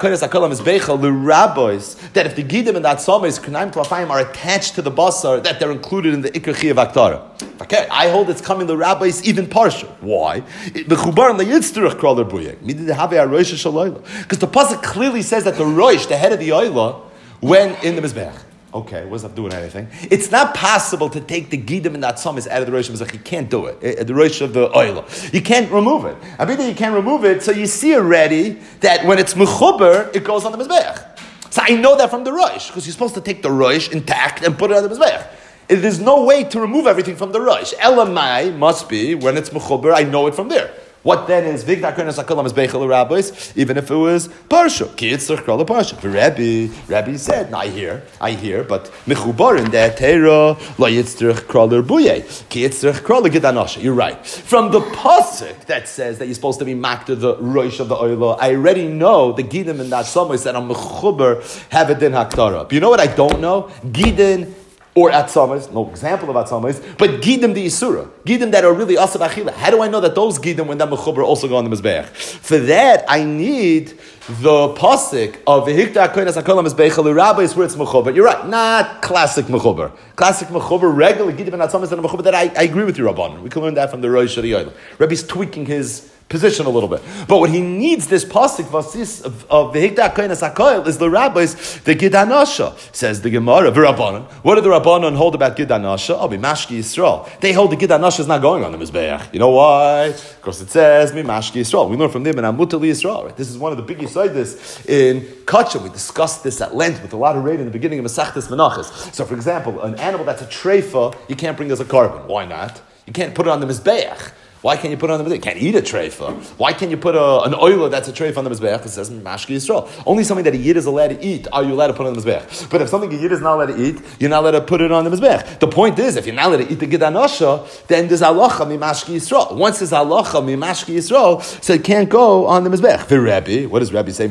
rabbis that if the gidim and the atzomis k'nayim tlafayim are attached to the basar, that they're included in the ikr chiyav aktara. Okay, I hold it's coming the rabbis even partial. Why? The chubar and the yitzterich kraler buyek. Because the pasuk clearly says that the roish, the head of the oila, went in the mizbeach. Okay, what's that doing anything? It's not possible to take the gidim and the atzomis out of the rosh of the You can't do it. At the rosh of the oil. You can't remove it. I mean, you can't remove it, so you see already that when it's mechuber, it goes on the mizbeach. So I know that from the rosh, because you're supposed to take the rosh intact and put it on the mizbeach. There's no way to remove everything from the rosh. Elamai must be, when it's mechuber, I know it from there. What then is Viktar HaKoyin HaKoil HaMizbecha rabbis, even if it was Parsha? Ki yitzrich kral Parsha. Rabbi, Rabbi said, no, I hear, I hear, but Mechubarin de Teira lo yitzrich kral Buye. Ki yitzrich kral Gidanasha. You're right. From the pasuk that says that you're supposed to be makta the roish of the oila, I already know the gidim and that somewhere that on Mechubar have a din haktara. But you know what I don't know? Gidin or atzamas, no example of atzamas, but gidim the isura, gidim that are really asav achila. How do I know that those gidim when that mechuber also go on the mizbeach? For that, I need the pasuk of v'hikta HaKoyin HaKoil HaMizbecha l'rabbis where it's mechuber. You're right, not classic mechuber. Classic mechuber, regular gidim and atzamas and mechuber. That I, I agree with you, Rabban. We can learn that from the Rosh Hashanah. Rabbi's tweaking his position a little bit. But what he needs this pasuk vasis of the Hikta HaKoyin HaKoil is the rabbis, the Gidanasha, says the Gemara, the Rabbanon. What do the Rabbanon hold about Gidanasha? Oh, Mimashki Yisrael. They hold the Gidanasha is not going on the Mizbeach. You know why? Because it says Mimashki Yisrael. We learn from them in Amutali Yisrael. Right? This is one of the big yisoidis in Kachim. We discussed this at length with a lot of rain in the beginning of Masechtas Menachos. So, for example, an animal that's a treifa, you can't bring as a carbon. Why not? You can't put it on the Mizbeach. Why can't you put it on the mizbeach? You can't eat a treifa. Why can't you put a, an oila that's a treifa on the mizbeach? It says mashki Yisrael. Only something that a yid is allowed to eat are you allowed to put on the mizbeach. But if something a yid is not allowed to eat, you're not allowed to put it on the mizbeach. The point is, if you're not allowed to eat the gidanasha, then there's halacha mimashki Yisrael. Once there's halacha mimashki Yisrael, so it can't go on the mizbeach. For Rabbi, what does Rabbi say?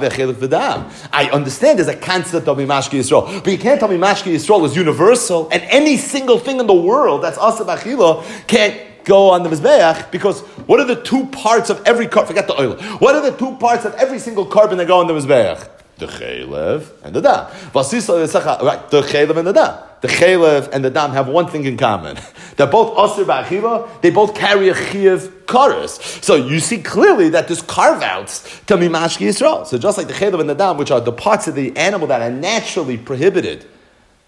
I understand there's a concept of mimashki Yisrael, but you can't tell me mashki Yisrael is universal, and any single thing in the world that's asa b'achila can't go on the mizbeach, because what are the two parts of every carbon? Forget the oil. What are the two parts of every single carbon that go on the mizbeach? The chaylev and the dam. Right, the chaylev and the dam. The chaylev and the dam have one thing in common. They're both asur ba'achiva. They both carry a chiyav kares. So you see clearly that there's carve-outs to mimashki Yisrael. So just like the chaylev and the dam, which are the parts of the animal that are naturally prohibited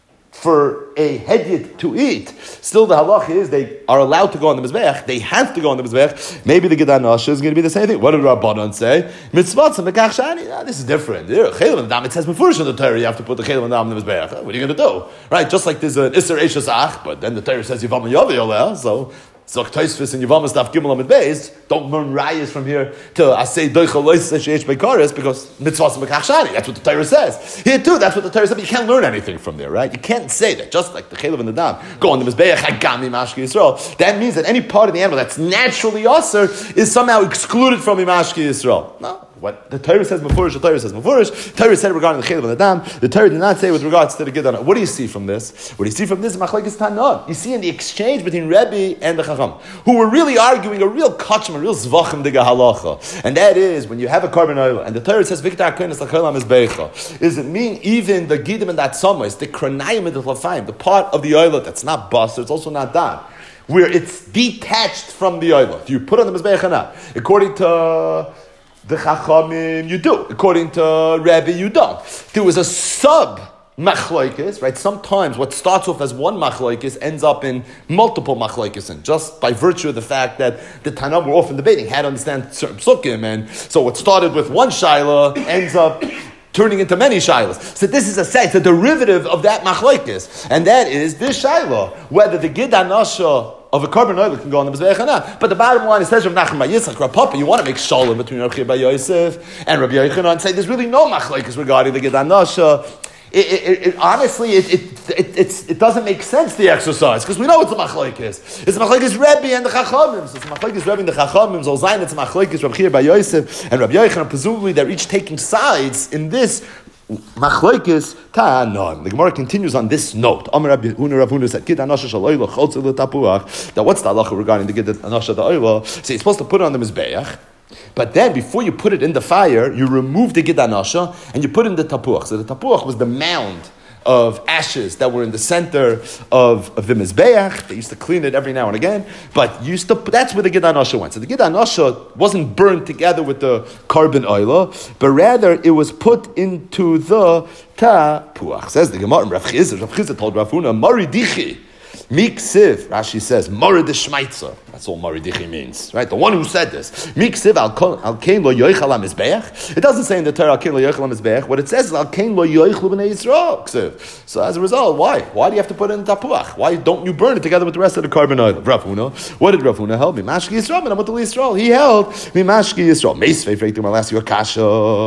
for a hedyot to eat, still the halach is they are allowed to go on the mizbeach. They have to go on the mizbeach. Maybe the Gedan Nasha is going to be the same thing. What did Rabbanan say? Mitzvot mekach shani. No, this is different. Chaylev and Dam. It says before in the Torah you have to put the Chaylev and Dam in the mizbeach. What are you going to do? Right? Just like there's an Isser Eishes Ach, but then the Torah says Yivam Yavi Oleh. So. Zok Tosfos and Yevamos Daf Gimel Amid Beis don't learn rayas from here to I say Doichel Lois Sheish Beikaris because mitzvahs Mekachshani. That's what the Torah says. Here too, that's what the Torah says. But you can't learn anything from there, right? You can't say that. Just like the Chaylev and the Dam go on the Mizbeach Hagami Mashki Yisrael. That means that any part of the animal that's naturally usher is somehow excluded from Mashki Yisrael. No. What the Torah says Mefurish, the Torah says Mefurish. The Torah said regarding the Chaylev and the Dam. The Torah did not say with regards to the Gedan. What do you see from this? What do you see from this? Machlekes Tanah. You see in the exchange between Rebbe and the Chacham, who were really arguing a real kachim, a real zvachim diga halacha. And that is, when you have a carbon oil, and the Torah says, Viktar Koinis Lacholam is Beicha, does it mean even the Gidim and that Somos, the Kranayim and the Lafayim, the part of the oil that's not bust, it's also not dam, where it's detached from the oil. Do you put on the Mizbeach or not? According to the Chachamim, you do. According to Rebbe, you don't. There was a sub machlokes, right? Sometimes what starts off as one machlokes ends up in multiple machlokes, and just by virtue of the fact that the Tanam were often debating how to understand certain psukim, and so what started with one shaila ends up turning into many shilas. So this is a sense, a derivative of that machlokes, and that is this shaila, whether the Gedan Nasha of a carbon oil can go on the Mizbeach or not. But the bottom line is, says Rav Nachman bar Yitzchak, Rav Papa, you want to make shalom between Rav Chia bar Yosef and Rabbi Yochanan and say there's really no machlokes regarding the Gedan Nasha. It, it, it, honestly, it, it, it, it's, it doesn't make sense, the exercise, because we know it's a machlokes. It's a machlokes Rebbe and the Chachamim. So it's a machlokes Rebbe and the Chachamim. So Zayin, it's a machlokes Rav Chia bar Yosef and Rabbi Yochanan. Presumably, they're each taking sides in this machlokes ta'anon. The Gemara continues on this note. Amar Rabbi Huna Rav Huna said, "Gedan Nasha shel oila chotzer l'tapuach." Now, what's the halacha regarding the Gedan Nasha the oila? So you're supposed to put it on the mizbeach, but then before you put it in the fire, you remove the Gedan Nasha and you put in the tapuach. So the tapuach was the mound of ashes that were in the center of, of the mizbeach. They used to clean it every now and again, but used to, that's where the Gedan Nasha went. So the Gedan Nasha wasn't burned together with the carbon oil, but rather it was put into the tapuach. Says the Gemara, Rav Chizah, Rav Chizah told Rav Huna, Mari dichi, Miksiv, Rashi says, Mara de Shmeitzer. That's all Mari dichi means, right? The one who said this. Miksiv al kein lo yoichal ha-mizbeach. It doesn't say in the Torah al kein lo yoichal ha-mizbeach. What it says is al kein lo yoichlu b'nei Yisrael. Ksiv. So as a result, why? Why do you have to put it in tapuach? Why don't you burn it together with the rest of the carbon oil? Rav Huna. What did Rav Huna held? Mimashki Yisrael, Minamutal Yisrael. He held Mimashki Yisrael. Meisvei freitum al ask your kasha.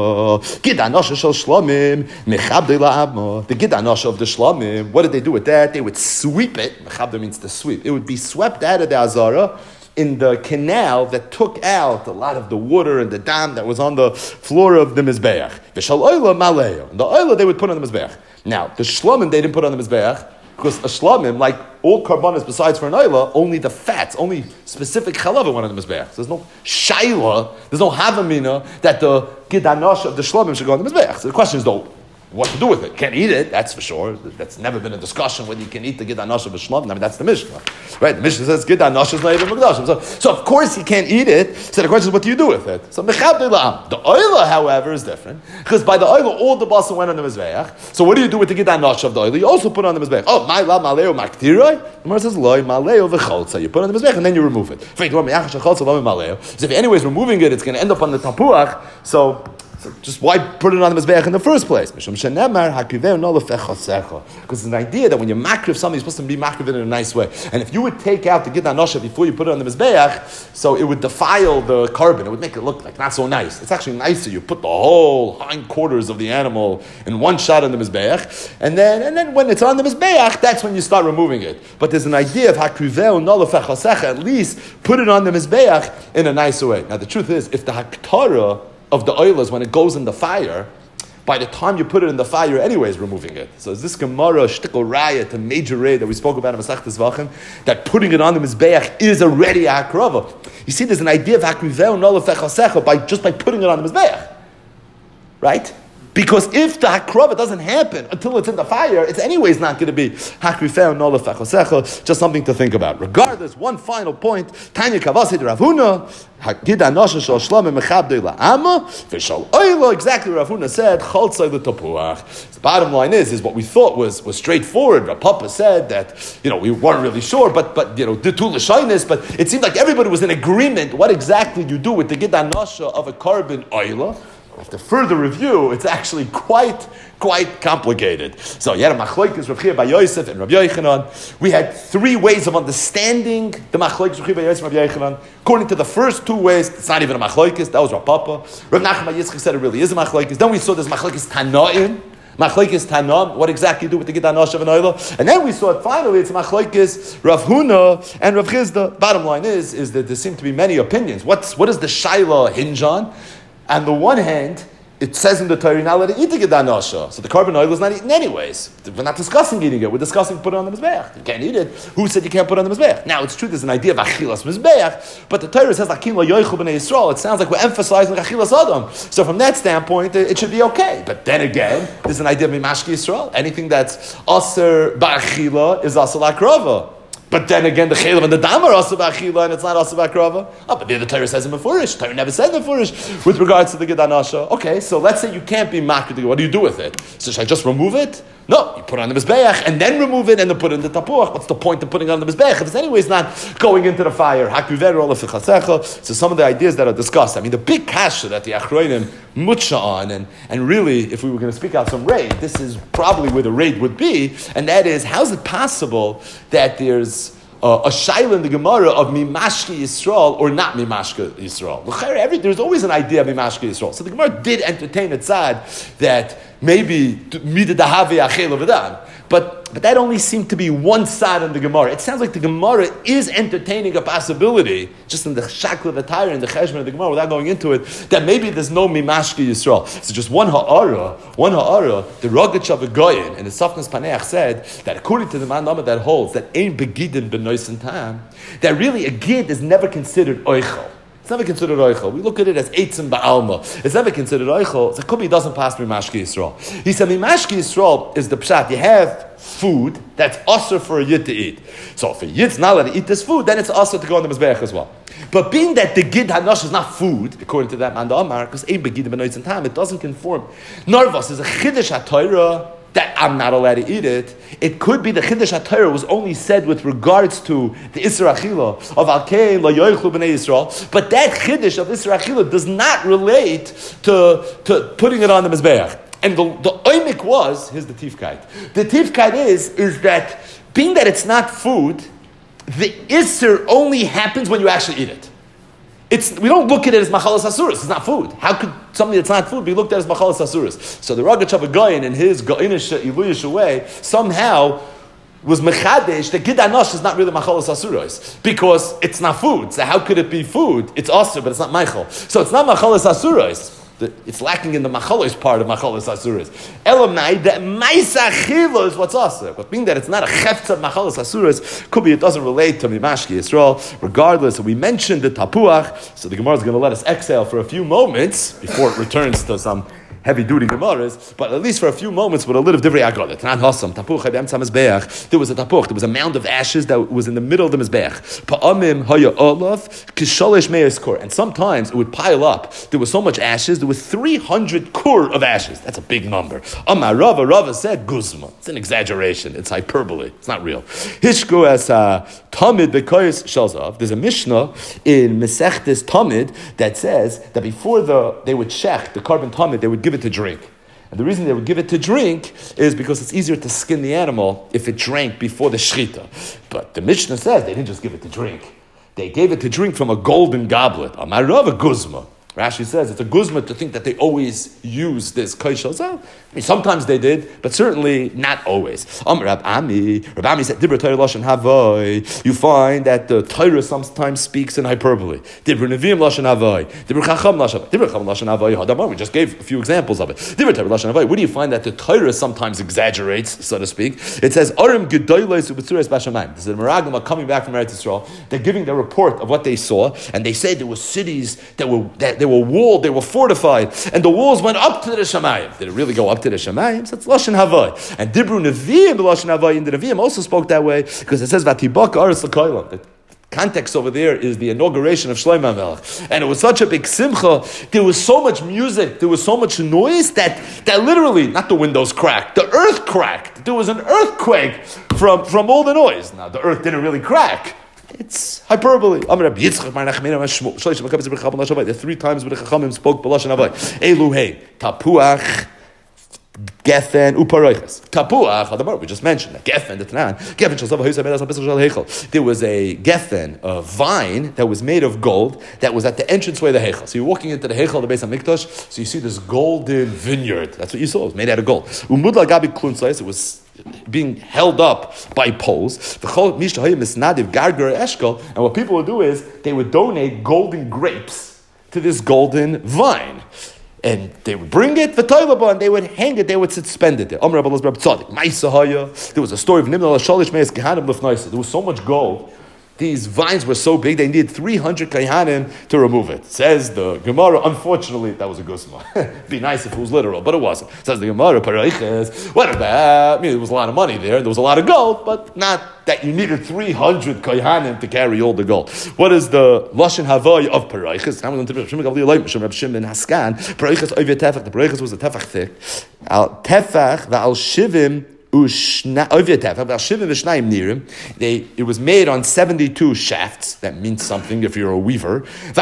Gedan Nasha shel shlomim mechabdei la'abma. The Gedan Nasha of the shlomim. What did they do with that? They would sweep it. Mechabdei means to sweep. It would be swept out of the azara in the canal that took out a lot of the water and the dam that was on the floor of the Mizbeach. V'shal oila maleo. And the oila they would put on the Mizbeach. Now, the shlomim they didn't put on the Mizbeach because a shlomim, like all karbanos besides for an oila, only the fats, only specific chalava went on the Mizbeach. So there's no shaila, there's no havamina that the Gedan Nasha of the shlomim should go on the Mizbeach. So the question is though, what to do with it? Can't eat it, that's for sure. That's never been a discussion whether you can eat the Gedan Nasha b'shlom. I mean, that's the Mishnah. Right? The Mishnah says Gedan Nasha is not even Mekdashim. So, so of course you can't eat it. So the question is, what do you do with it? So Mechabdei la'am. The oila, however, is different. Because by the oila, all the basa went on the Mizbeach. So what do you do with the Gedan Nasha of the oila? You also put it on the Mizbeach. Oh, my la maleo maktiroi? The Gemara says, loy maleo v'cholza. You put it on the Mizbeach and then you remove it. So if anyways removing it, it's going to end up on the tapuach. So So just why put it on the Mizbeach in the first place? Because it's an idea that when you makriv something, you're supposed to be makriv it in a nice way. And if you would take out the Gedan Nasha before you put it on the Mizbeach, so it would defile the carbon. It would make it look like not so nice. It's actually nicer. You put the whole hindquarters of the animal in one shot on the Mizbeach, and then and then when it's on the Mizbeach, that's when you start removing it. But there's an idea of hakriveu nolafechasecha. At least put it on the Mizbeach in a nicer way. Now the truth is, if the haktara of the oil is when it goes in the fire, by the time you put it in the fire, you're anyways removing it. So is this Gemara shtickle raya to major ray that we spoke about in Masechtas Vachim, that putting it on the Mizbeach is already a hakrava? You see, there's an idea of hakriveu nolafechasecha by just by putting it on the Mizbeach, right? Because if the hakrava doesn't happen until it's in the fire, it's anyways not going to be hakrifeh no lefechosecha. Just something to think about. Regardless, one final point. Tanya kavasid Rav Huna. Gida nosha shal shlomim mechabdei la'ama v'shal oilo. Exactly what Rav Huna said. Chaltzai l'tapuach. The bottom line is, is what we thought was was straightforward. Rav Papa said that, you know, we weren't really sure, but but you know, the two l'shaynis, but it seemed like everybody was in agreement what exactly you do with the gida nosha of a carbon oila. After further review, it's actually quite, quite complicated. So you had a machlokes Rav Chia bar Yosef and Rav Yochanan. We had three ways of understanding the machlokes Rav Chia bar Yosef and Rav Yochanan. According to the first two ways, it's not even a machlokes. That was Rav Papa. Rav Nachman bar Yitzchak said it really is a machlokes. Then we saw this machlokes Tanoim. Machlokes Tanam, what exactly you do with the Gida Nosha and Oila. And then we saw it finally, it's Machlokes Rav Huna and Rav Chizda. Bottom line is, is that there seem to be many opinions. What's, what does the Shaila hinge on? On the one hand, it says in the Torah, you're not allowed to eat the Gida Nosha. So the carbon oil is not eaten anyways. We're not discussing eating it. We're discussing putting it on the Mizbeach. You can't eat it. Who said you can't put it on the Mizbeach? Now, it's true there's an idea of Achilas Mizbeach, but the Torah says, Akim lo yoichu b'nei Yisrael. It sounds like we're emphasizing Achilas Adam. So from that standpoint, it should be okay. But then again, there's an idea of Mimashki Yisrael. Anything that's Aser Ba'achila is Aser La'krava. But then again, the chaylev and the dam are also b'achila, and it's not also b'akrava. Oh, but there the Torah says in Mefurish. Torah never said Mefurish with regards to the Gedanasha. Okay, so let's say you can't be makid. What do you do with it? So should I just remove it? No, you put it on the mizbeach and then remove it and then put it in the tapuach. What's the point of putting it on the mizbeach if it's anyways not going into the fire? So some of the ideas that are discussed. I mean, the big kasha that the achronim mutsha on, and, and really, if we were going to speak out some raid, this is probably where the raid would be, and that is, how is it possible that there's Uh, a shaila in the Gemara of mimashki Yisrael or not mimashki Yisrael? Every, there's always an idea of mimashki Yisrael. So the Gemara did entertain a tzad that maybe mida dahavi achel v'dan, but but that only seemed to be one side in the Gemara. It sounds like the Gemara is entertaining a possibility, just in the shakla of the Torah and the cheshbon of the Gemara, without going into it, that maybe there's no mimashki Yisrael. So just one ha'ara, one ha'ara, the Rogatsh of a Goyen and the Safnas Paneach said that according to the Manama that holds that ein begidin benois and tam, that really a gid is never considered oichel. It's never considered oichel. We look at it as eitzim ba'alma. It's never considered oichel. So Kubi doesn't pass mimashki Yisrael. He said mimashki Yisrael is the pshat. You have food that's usher for a yid to eat. So if a yid's not allowed to eat this food, then it's usher to go on the mizbeach as well. But being that the gid hanosh is not food, according to that man the Amar, because ein begid benoitz and tam, it doesn't conform. Narvos is a chiddush haTorah that I'm not allowed to eat it. It could be the Chiddush HaTorah was only said with regards to the Isra Achila of Al-Kei Lo Yoichlu B'nei Yisrael, but that Chiddush of Isra Achila does not relate to, to putting it on the Mizbeach. And the, the oimik was, here's the tifkait. The tifkait is, is that being that it's not food, the Isser only happens when you actually eat it. It's, we don't look at it as machalas asuras. It's not food. How could something that's not food be looked at as machalas asuras? So the Rogatsh of a Goyen in his Goyinish Iluyish way somehow was mechadesh that gid anosh is not really machalas asuras because it's not food. So how could it be food? It's asur, but it's not meichel. So it's not machalas asuras. It's lacking in the machalos part of machalos asuras. Elamai that ma'isa chila is what's asur. But being that it's not a chefta of machalos asuras, could be it doesn't relate to mimashki Yisrael. Regardless, we mentioned the tapuach, so the Gemara is going to let us exhale for a few moments before it returns to some heavy-duty Gemaras, but at least for a few moments with a little divrei agodah. Not hasam tapuch b'emtza mizbeach. There was a tapuch. There was a mound of ashes that was in the middle of the mizbeach. Pa'amim haya olav kishalish meis kur, and sometimes it would pile up. There was so much ashes. There was three hundred kur of ashes. That's a big number. Amar Rava Rava said guzma. It's an exaggeration. It's hyperbole. It's not real. Hishku as tamid bekoyes shalzav. There's a mishnah in Mesechtes Tamid that says that before the they would check the carbon tamid, they would give it to drink. And the reason they would give it to drink is because it's easier to skin the animal if it drank before the shechita. But the Mishnah says they didn't just give it to drink. They gave it to drink from a golden goblet. Amar Rava guzma. Rashi says it's a guzma to think that they always use this koshel. So, I mean, sometimes they did, but certainly not always. Um, Rab Ami, Rab Ami said, Dibra Torah Lashon Havai. You find that the Torah sometimes speaks in hyperbole. Dibra Nevi'im Lashon Havai. Dibra Chacham Lashon Havai. Dibra Chacham Lashon Havai. Hadamar. We just gave a few examples of it. Dibra Torah Lashon Havai. Where do you find that the Torah sometimes exaggerates, so to speak? It says, Arim Gedolos Ubetzures Bashamayim. This is the Meraglim are coming back from Eretz Yisrael. They're giving their report of what they saw, and they said there were cities that were that they were walled, they were fortified, and the walls went up to the Shamayim. Did it really go up to the Shamayim? So it's Lashon Havai. And Dibru Nevi'im, the Lashon Havai, and the Nevi'im also spoke that way, because it says, Vatibak Aretz L'Koylam. The context over there is the inauguration of Shlomo HaMelech. And it was such a big simcha, there was so much music, there was so much noise, that, that literally, not the windows cracked, the earth cracked. There was an earthquake from, from all the noise. Now, the earth didn't really crack. It's hyperbole. The three times where the Chachamim spoke B'Lashon Havai. Eluhei, Tapuach, Geffen, Uparoiches. Tapuach, we just mentioned that. Geffen, the Tanan. There was a Geffen, a vine, that was made of gold, that was at the entranceway of the Heichal. So you're walking into the Heichal, the Beis HaMikdash, so you see this golden vineyard. That's what you saw. It was made out of gold. It was being held up by poles. And what people would do is, they would donate golden grapes to this golden vine. And they would bring it, the and they would hang it, they would suspend it there. There was a story of Nimna Shalish Meis Kehanim Lefnaisa. There was so much gold. These vines were so big, they needed three hundred Kehanim to remove it. Says the Gemara, unfortunately, that was a gusma. It'd be nice if it was literal, but it wasn't. Says the Gemara, Paraiches, what about? I mean, there was a lot of money there, there was a lot of gold, but not that you needed three hundred Kehanim to carry all the gold. What is the Lashon Havai of Paraiches? The Paraiches was a tefach thick. Al tefach, the al shivim, They, it was made on seventy-two shafts. That means something if you're a weaver.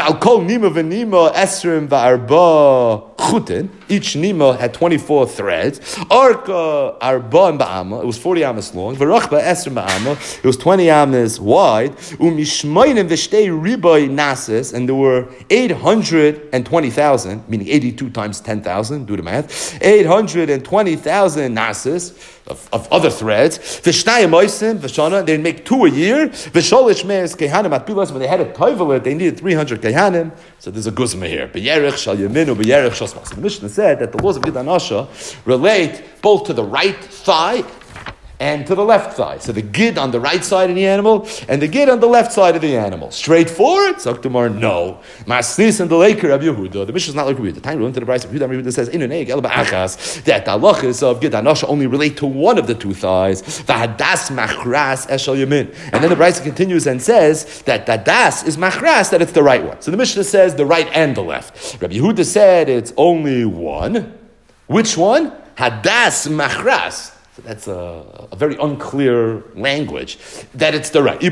Each nima had twenty-four threads. Arka arba and ba'ama. It was forty amas long. V'rachba esrim ba'ama. It was twenty amas wide. Umishmoinim v'shtei riboy nasis. And there were eight hundred and twenty thousand, meaning eighty-two times ten thousand. Do the math. Eight hundred and twenty thousand nasis. Of, of other threads, v'shnayim oisim v'shana, they'd make two a year. V'sholish meis kehanim atpilas, when they had a toivelet, they needed three hundred kehanim. So there's a guzma here. B'yerich shal yaminu, b'yerich shal smas. The Mishnah said that the laws of Gid Anasha relate both to the right thigh and to the left thigh. So the gid on the right side of the animal and the gid on the left side of the animal. Straightforward? Saktumar, no. Masnis and the Laker of Yehuda. The Mishnah is not like Yehuda. The time we went to the Brayso of Yehuda, Yehuda says, that the halachas of Gid Anasha only relate to one of the two thighs. V'hadas machras eshel yamin. And then the Brayso continues and says that the das is machras, that it's the right one. So the Mishnah says the right and the left. Rabbi Yehuda said it's only one. Which one? Hadas machras. So that's a, a very unclear language. That it's the right.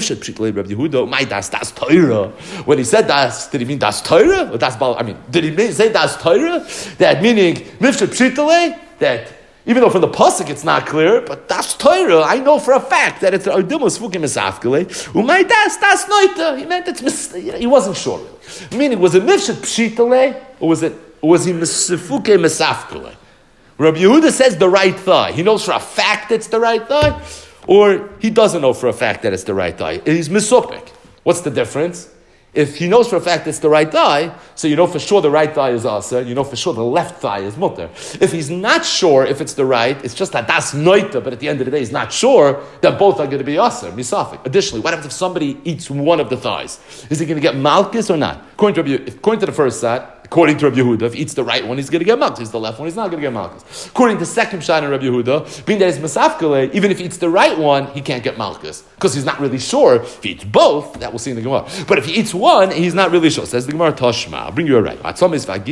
When he said das, did he mean das Torah? Or das Baal? I mean, did he say das Torah? That meaning mifshet pshitale? That even though from the pasuk it's not clear, but das Torah, I know for a fact that it's ardimus fukim esafkele. Umay das das noita. He meant it's mis- he wasn't sure really. Meaning, was it mifshet pshitale or was it or was he misfuke mesafkele? Rabbi Yehuda says the right thigh. He knows for a fact it's the right thigh, or he doesn't know for a fact that it's the right thigh. He's misopik. What's the difference? If he knows for a fact it's the right thigh, so you know for sure the right thigh is asa, you know for sure the left thigh is mutter. If he's not sure if it's the right, it's just that that's noita, but at the end of the day he's not sure, then both are going to be asa, misafik. Additionally, what happens if somebody eats one of the thighs? Is he going to get malchus or not? According to, Rabbi, according to the first side, according to Rabbi Yehuda, if he eats the right one, he's going to get malchus. If the left one, he's not going to get malchus. According to the second shot in Rabbi Yehuda, being that he's masafkele, even if he eats the right one, he can't get malchus because he's not really sure. If he eats both, that we'll see in the Gemara. But if he eats one, he's not really sure. Says the Gemara, Toshma, I'll bring you a right. This is a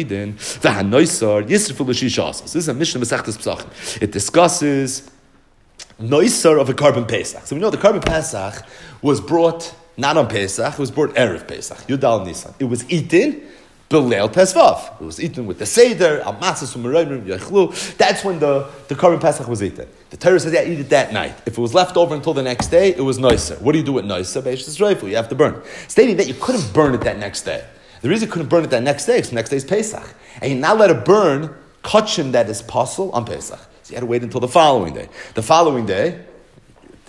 Mishnah Masechtas Pesachim. It discusses noisar of a carbon Pesach. So we know the carbon Pesach was brought not on Pesach, it was brought Erev Pesach, Yudal Nisan. It was eaten B'leil Tesvav. It was eaten with the Seder, Al Matzah Sumerayim Yachlu. That's when the, the Karban Pesach was eaten. The Torah says, yeah, eat it that night. If it was left over until the next day, it was noiser. What do you do with noiser? You have to burn it. Stating that you couldn't burn it that next day. The reason you couldn't burn it that next day is the next day is Pesach. And you're not let it burn kachim that is possible on Pesach. So you had to wait until the following day. The following day,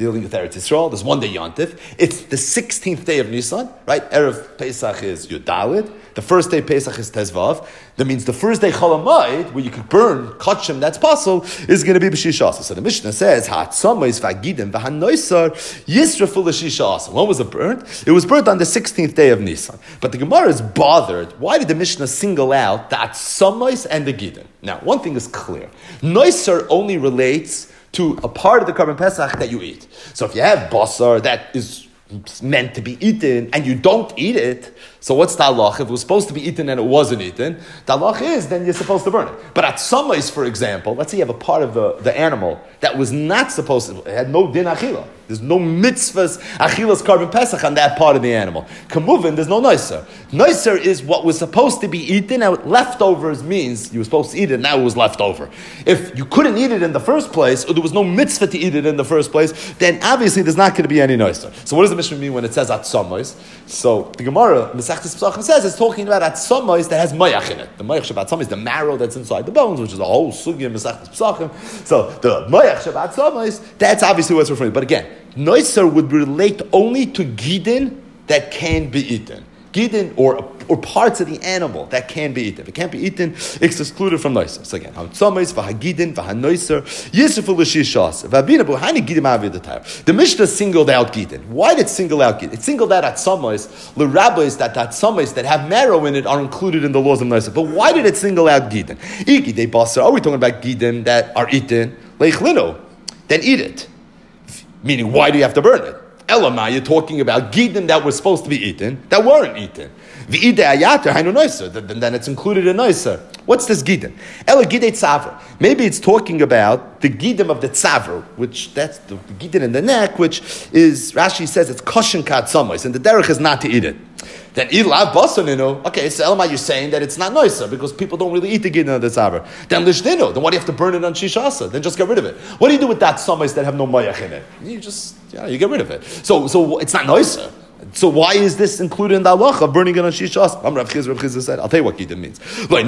dealing with Eretz Yisrael. There's one day Yontif. It's the sixteenth day of Nisan, right? Erev Pesach is Yudalid. The first day Pesach is Tezvav. That means the first day Chol Hamoed, where you could burn kachim, that's possible, is going to be b'shisha asa. So the Mishnah says, ha'atzamayis v'agidim v'hanoisar yisrafu l'shisha asa. When was it burnt? It was burnt on the sixteenth day of Nisan. But the Gemara is bothered. Why did the Mishnah single out the atzamayis and the gidim? Now, one thing is clear. Noiser only relates to a part of the Karban Pesach that you eat. So if you have basar that is meant to be eaten and you don't eat it, so what's the halach? If it was supposed to be eaten and it wasn't eaten, the halach is then you're supposed to burn it. But at Samais, for example, let's say you have a part of the, the animal that was not supposed to, it had no din achila. There's no mitzvahs achilas Karban Pesach on that part of the animal. Kamuvin, there's no noiser. Noiser is what was supposed to be eaten, and leftovers means you were supposed to eat it, now it was left over. If you couldn't eat it in the first place, or there was no mitzvah to eat it in the first place, then obviously there's not going to be any noiser. So what does the Mishnah mean when it says at Samais? So the Gemara, Mesachtes Pesachim says it's talking about at Samais that has mayach in it. The mayach Shabbat Samais, the marrow that's inside the bones, which is a whole sugya in Mesachtes Pesachim. So the mayach Shabbat Samais, that's obviously what it's referring to. But again, noiser would relate only to gidin that can be eaten. Gidin or or parts of the animal that can be eaten. If it can't be eaten, it's excluded from noiser. So again, v'hagidin v'hanoiser yisrafu l'shishas v'abina b'hani gidim avidatayr. The Mishnah singled out gidin. Why did it single out gidin? It singled out atzamos. The rabbis that atzamos that have marrow in it are included in the laws of noiser. But why did it single out gidin? Igidei basar. Are we talking about gidin that are eaten? Leichlino. Then eat it. Meaning, why do you have to burn it? Elamai, you're talking about gidin that were supposed to be eaten, that weren't eaten. V'idei ayater hainu noiser, then it's included in noiser. What's this gidin? Ela gidei tzavra. Maybe it's talking about the gidim of the tzavra, which that's the gidin in the neck, which is, Rashi says it's koshin kat samois, and the derech is not to eat it. Then ilav basaninu. Okay, so Elamai, you're saying that it's not noiser because people don't really eat the gidin of the tzavra. Then lishdinu. Then why do you have to burn it on shishasa? Then just get rid of it. What do you do with that samois that have no mayach in it? You just Yeah, you get rid of it. So, so it's not noiser. So why is this included in the halacha of burning it on shishas? I'm Rav Chizr. Rav Chizr said, "I'll tell you what gidin means.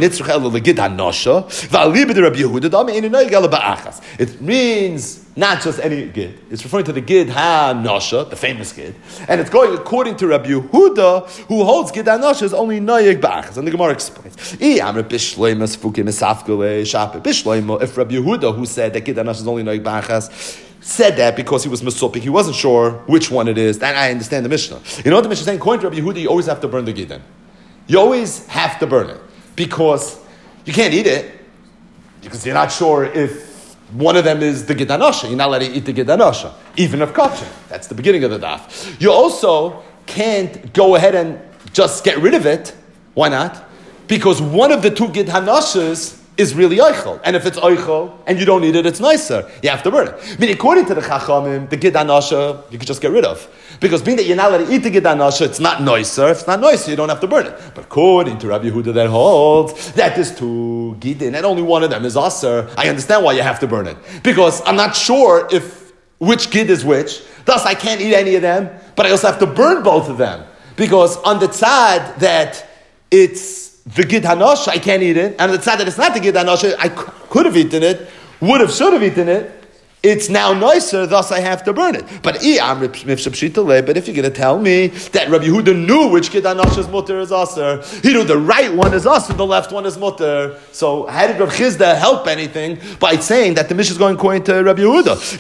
It means not just any gid. It's referring to the gid ha nasha, the famous gid, and it's going according to Rabbi Yehuda, who holds gid ha nasha is only noyeg ba'achas. And the Gemara explains, if Rabbi Yehuda, who said that gid ha nasha is only noyeg ba'achas, said that because he was mesopik, he wasn't sure which one it is. And I understand the Mishnah. You know what the Mishnah is saying? According to Rabbi Yehuda, you always have to burn the gidin. You always have to burn it because you can't eat it because you're not sure if one of them is the gidanasha. You're not allowed to eat the gidanasha, even if kachim. That's the beginning of the daf. You also can't go ahead and just get rid of it. Why not? Because one of the two gidanashas is really oichel. And if it's oichel and you don't eat it, it's nicer. You have to burn it. I mean, according to the Chachamim, the gid anasha, you can just get rid of. Because being that you're not allowed to eat the gid anasha, it's not nicer. If it's not nicer, you don't have to burn it. But according to Rabbi Yehuda that holds that there's two gidin and only one of them is aser, I understand why you have to burn it. Because I'm not sure if which gid is which. Thus, I can't eat any of them, but I also have to burn both of them. Because on the tzad that it's the gid hanosh, I can't eat it. And on the side that it's not the gid hanosh, I could have eaten it, would have, should have eaten it. It's now nicer, thus I have to burn it. But but if you're going to tell me that Rabbi Yehuda knew which gid hanosh's mutter is aser, he knew the right one is aser, the left one is mutter. So how did Rav Chizda help anything by saying that the Mishnah is going according to Rabbi Yehuda?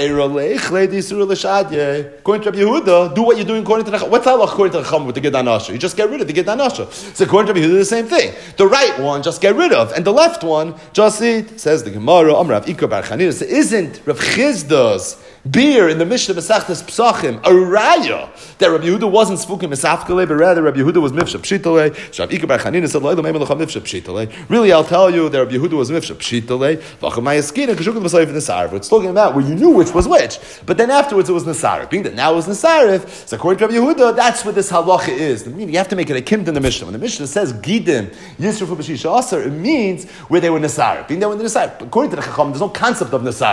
According to Rabbi Yehuda, do what you're doing according to the Chacham. What's halach according to the Chacham with the gid hanosha? You just get rid of the gid hanosha. So according to Rabbi Yehuda, the same thing. The right one, just get rid of, and the left one, just eat. Says the Gemara, Amrav Ikar Bar Chanina, isn't Rav Chizda's beer in the Mishnah Mesachtes Pesachim a raya that Rabbi Yehuda wasn't speaking Mesafkele, but rather Rabbi Yehuda was Mifshah Pshitale. Shav Ikar Bar Chanina said, "Lo'ilom Eimel Lecha Mifshah Pshitale." Really, I'll tell you that Rabbi Yehuda was Mifshah Pshitale. V'achamayaskina k'shukad v'sayif Nesarif. It's talking about where you knew which was which, but then afterwards it was Nesarif. Being that now it was Nesarif, so according to Rabbi Yehuda, that's what this halacha is. I mean, you have to make it a kimt in the Mishnah. When the Mishnah says Gidim Yisrafu b'Shisha Aser, it means where they were Nesarif. Being that when they're Nesarif, according to the Chacham, there's no concept of Nesarif. They're both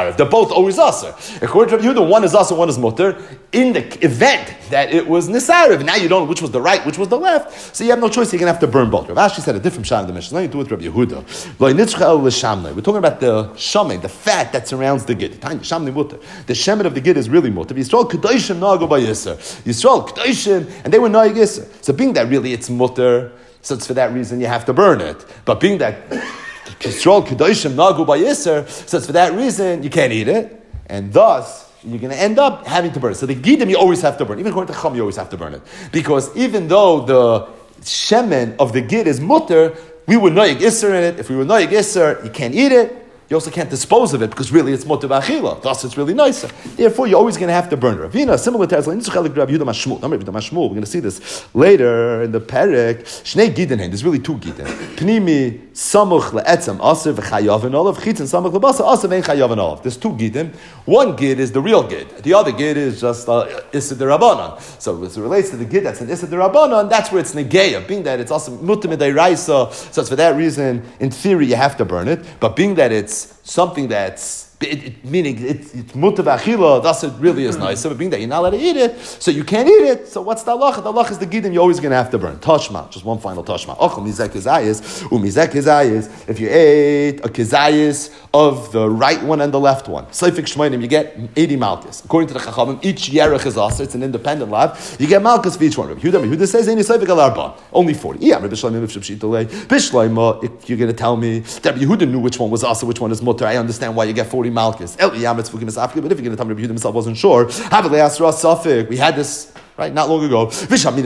both always aser. According to Rabbi Yehuda, one is aser, one is mutter. In the event that it was nisarev, now you don't know which was the right, which was the left, so you have no choice. You're going to have to burn both. Rav Ashi said a different shot in the Mishnah. Let me do it with Rabbi Yehuda. We're talking about the shamay, the fat that surrounds the gid. The shemet of the gid is really mutter. Yisrael kedoshim nagu by Yisr. Yisrael kedoshim, and they were na'ig Yisr. So being that really it's mutter, so it's for that reason you have to burn it. But being that Yisrael kedoshim nagu by Yisr, so it's for that reason you can't eat it, and thus you're going to end up having to burn it. So the gidim you always have to burn. Even according to Chum, you always have to burn it. Because even though the shemen of the gid is mutter, we would noyig isser in it. If we were noyig isser, you can't eat it. You also can't dispose of it because really it's mutter b'achila. Thus it's really nicer. Therefore, you're always going to have to burn it. Ravina, similar to Rabbi Yehuda Mashmul. We're going to see this later in the Perek. Shnei gidin. There's really two gidin. Pnimi samuch le'etzem aser v'chayav and olav. Chitzin samuch lebasa aser ve'en chayav and olav. There's two gidin. One gid is the real gid. The other gid is just uh, Issa D'Rabbanan. So as it relates to the gid that's an Issa D'Rabbanan, that's where it's negeya. Being that it's also mutter midayraisa, so it's for that reason, in theory, you have to burn it. But being that it's something that's It, it, meaning it, it's mutter v'achila, thus it really is nice. So being that you're not allowed to eat it, so you can't eat it. So what's the halacha? The halacha is the gidim you're always going to have to burn. Tashma, just one final tashma. Ochel mizek kizayis, umizek kizayis. If you ate a kizayis of the right one and the left one, seifik shmoinim, you get eighty malchus. According to the chachamim, each yerech is also, it's an independent lab. You get malchus for each one. Yehuda, Yehuda says, "Any seifik al arba, only forty." Yeah, Rabbi Shlomo Bishloima, Bishloima. If you're going to tell me that Yehuda knew which one was also, which one is mutter, I understand why you get forty malchus. But if you're going to tell me Rabbi Yehuda himself wasn't sure, we had this right not long ago. If Rabbi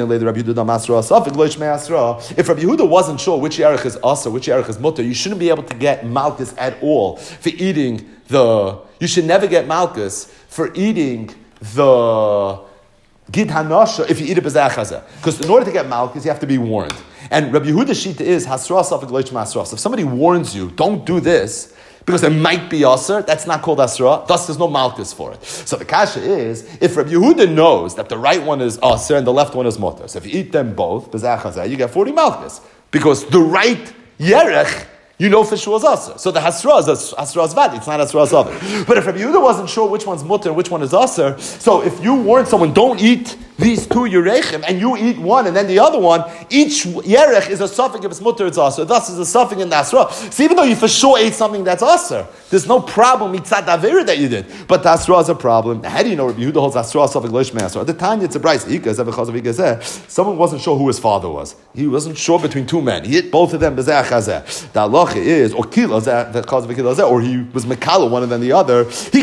Yehuda wasn't sure which yerech is asa, which yerech is mutter, you shouldn't be able to get malchus at all for eating the. You should never get malchus for eating the gid hanasha if you eat it b'zeh. Because in order to get malchus, you have to be warned. And Rabbi Yehuda's shita is hasra safek lo yishma hasra. If somebody warns you, don't do this, because it might be aser, that's not called asra, thus there's no malchus for it. So the kasha is, if Rabbi Yehuda knows that the right one is aser and the left one is mutter, so if you eat them both, you get forty malchus. Because the right yerech, you know for sure is aser. So the hasra is hasra is vadi, it's not hasra is aser. But if Rabbi Yehuda wasn't sure which one's mutter and which one is aser, so if you warn someone, don't eat these two yerechim, and you eat one and then the other one, each yerech is a suffix if it's mutter, it's aser. Thus is a suffix in the asra. So even though you for sure ate something that's aser, there's no problem mitzad avera that you did. But the asra is a problem. How do you know Rabbi Yehuda holds asra suffix lo yishma asra? At the time it's a brayse. Someone wasn't sure who his father was. He wasn't sure between two men. He hit both of them bezeh chazeh. The halacha is or kila that cause of kila or he was mekala one and then the other. He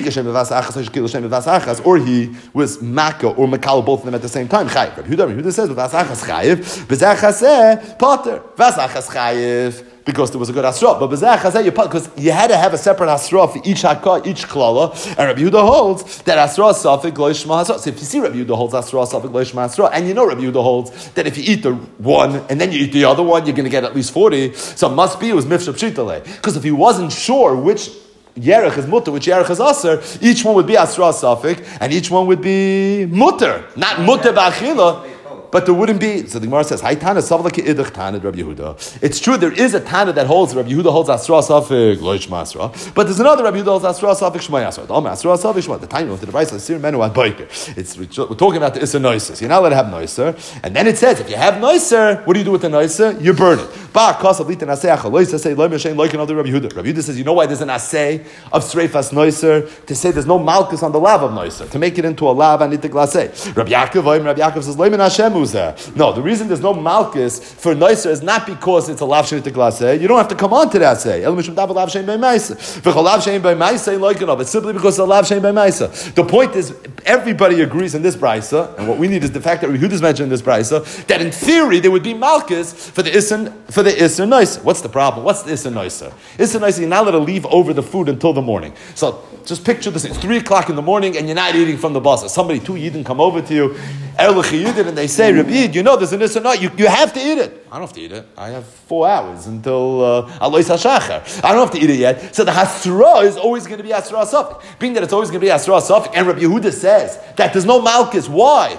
or he was maka or mekala both of them at the same time. Chayiv. Rabbi Yehuda says v'asachas chayiv bezeh chazeh potter v'asachas chayiv. Because there was a good asra, but because you had to have a separate asra for each hakah, each klala, and Rabbi Yehuda holds that asra safik lo yishma asra. So if you see Rabbi Yehuda holds asra safik lo yishma asra, and you know Rabbi Yehuda holds that if you eat the one and then you eat the other one, you're going to get at least forty. So it must be it was mifshab pshitale. Because if he wasn't sure which yerech is mutter, which yerech is aser, each one would be asra safik, and each one would be mutter, not mutter ba'achila. But there wouldn't be. So the Gemara says, "Hay tana savlaki idach tana Rabbi Yehuda." It's true there is a tana that holds Rabbi Yehuda holds asra safik lo yishma asra, but there's another Rabbi Yehuda holds asra safik shmai asra. The asra safik shmai. The time of the device is sir menu ad biker. It's we're talking about the issa noiser. You're not allowed to have noiser, and then it says if you have noiser, what do you do with the noiser? You burn it. Ba kasav litan aseach lo yisa say lo mishain like another Rabbi Yehuda. Rabbi Yehuda says, you know why there's an asay of streifas noiser to say there's no malchus on the lav of noiser to make it into a lav and itik lasay. Rabbi Yaakov, Rabbi Yaakov says lo min Hashem uzeh. No, the reason there's no malchus for noiser is not because it's a lav shenit glase. You don't have to come on to that say. El mishum dav lav shein by ma'isa. V'chol lav shein by ma'isa like it. It's simply because the lav shein by ma'isa. The point is, everybody agrees in this brisa, and what we need is the fact that Yehuda's mentioned in this brisa that in theory there would be malchus for the isan for the isan noiser. What's the problem? What's the isan noiser? Isan noiser, you're not allowed to leave over the food until the morning. So just picture this: it's three o'clock in the morning, and you're not eating from the basa. Somebody, two yidden, come over to you, and they say, Rabbi, you know there's an issa not. You, you have to eat it. I don't have to eat it. I have four hours until Alois HaShachar. I don't have to eat it yet. So the hasra is always going to be hasra safik. Being that it's always going to be hasra safik, and Rabbi Yehuda says that there's no malchus. Why?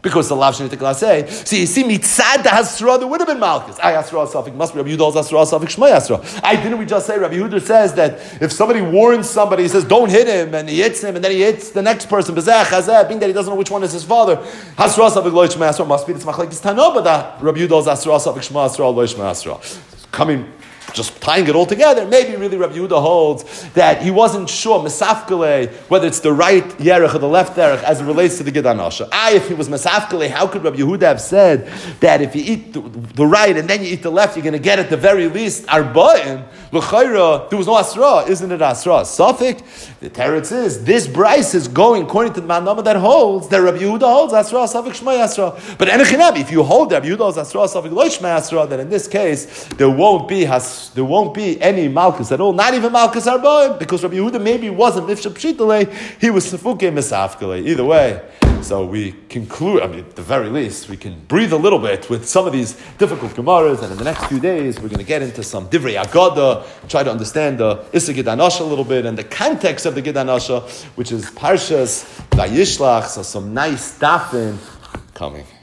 Because the lav shenitik say. So you see, mitzad the hasra, there would have been malchus. I hasra safik must be Rabbi Yehuda's hasra safik shmei hasra. I didn't we just say Rabbi Yehuda says that if somebody warns somebody, he says don't hit him, and he hits him, and then he hits the next person. Bezeh chazeh, being that he doesn't know which one is his father. Hasra safik lo shmei hasra must be this machlekes tano, but that Rabbi Yehuda's hasra safik shmei hasra lo shmei hasra. Coming. Just tying it all together, maybe really Rabbi Yehuda holds that he wasn't sure, Mesafkele, whether it's the right Yerech or the left Yerech as it relates to the Gid Anasha. Ah, if he was Mesafkele, how could Rabbi Yehuda have said that if you eat the, the right and then you eat the left, you're going to get at the very least Arba'im, L'chayra, there was no Asra, isn't it Asra? Safik, the teretz is, this Bryce is going according to the Manama that holds, that Rabbi Yehuda holds Asra, Safik, Shmai Asra. But Enechinami, if you hold Rabbi Yehuda holds Asra, Safik, Lo Shmai Asra, then in this case, there won't be Has there won't be any malchus at all, not even malchus arbaim, because Rabbi Yehuda maybe wasn't mifsha pshitale, he was sefuke misafkale. Either way, so we conclude, I mean, at the very least, we can breathe a little bit with some of these difficult gemaras, and in the next few days, we're going to get into some divrei agada, try to understand the Issa Gid Anasha a little bit, and the context of the Gid Anasha, which is Parshas Vayishlach, so some nice dafin coming.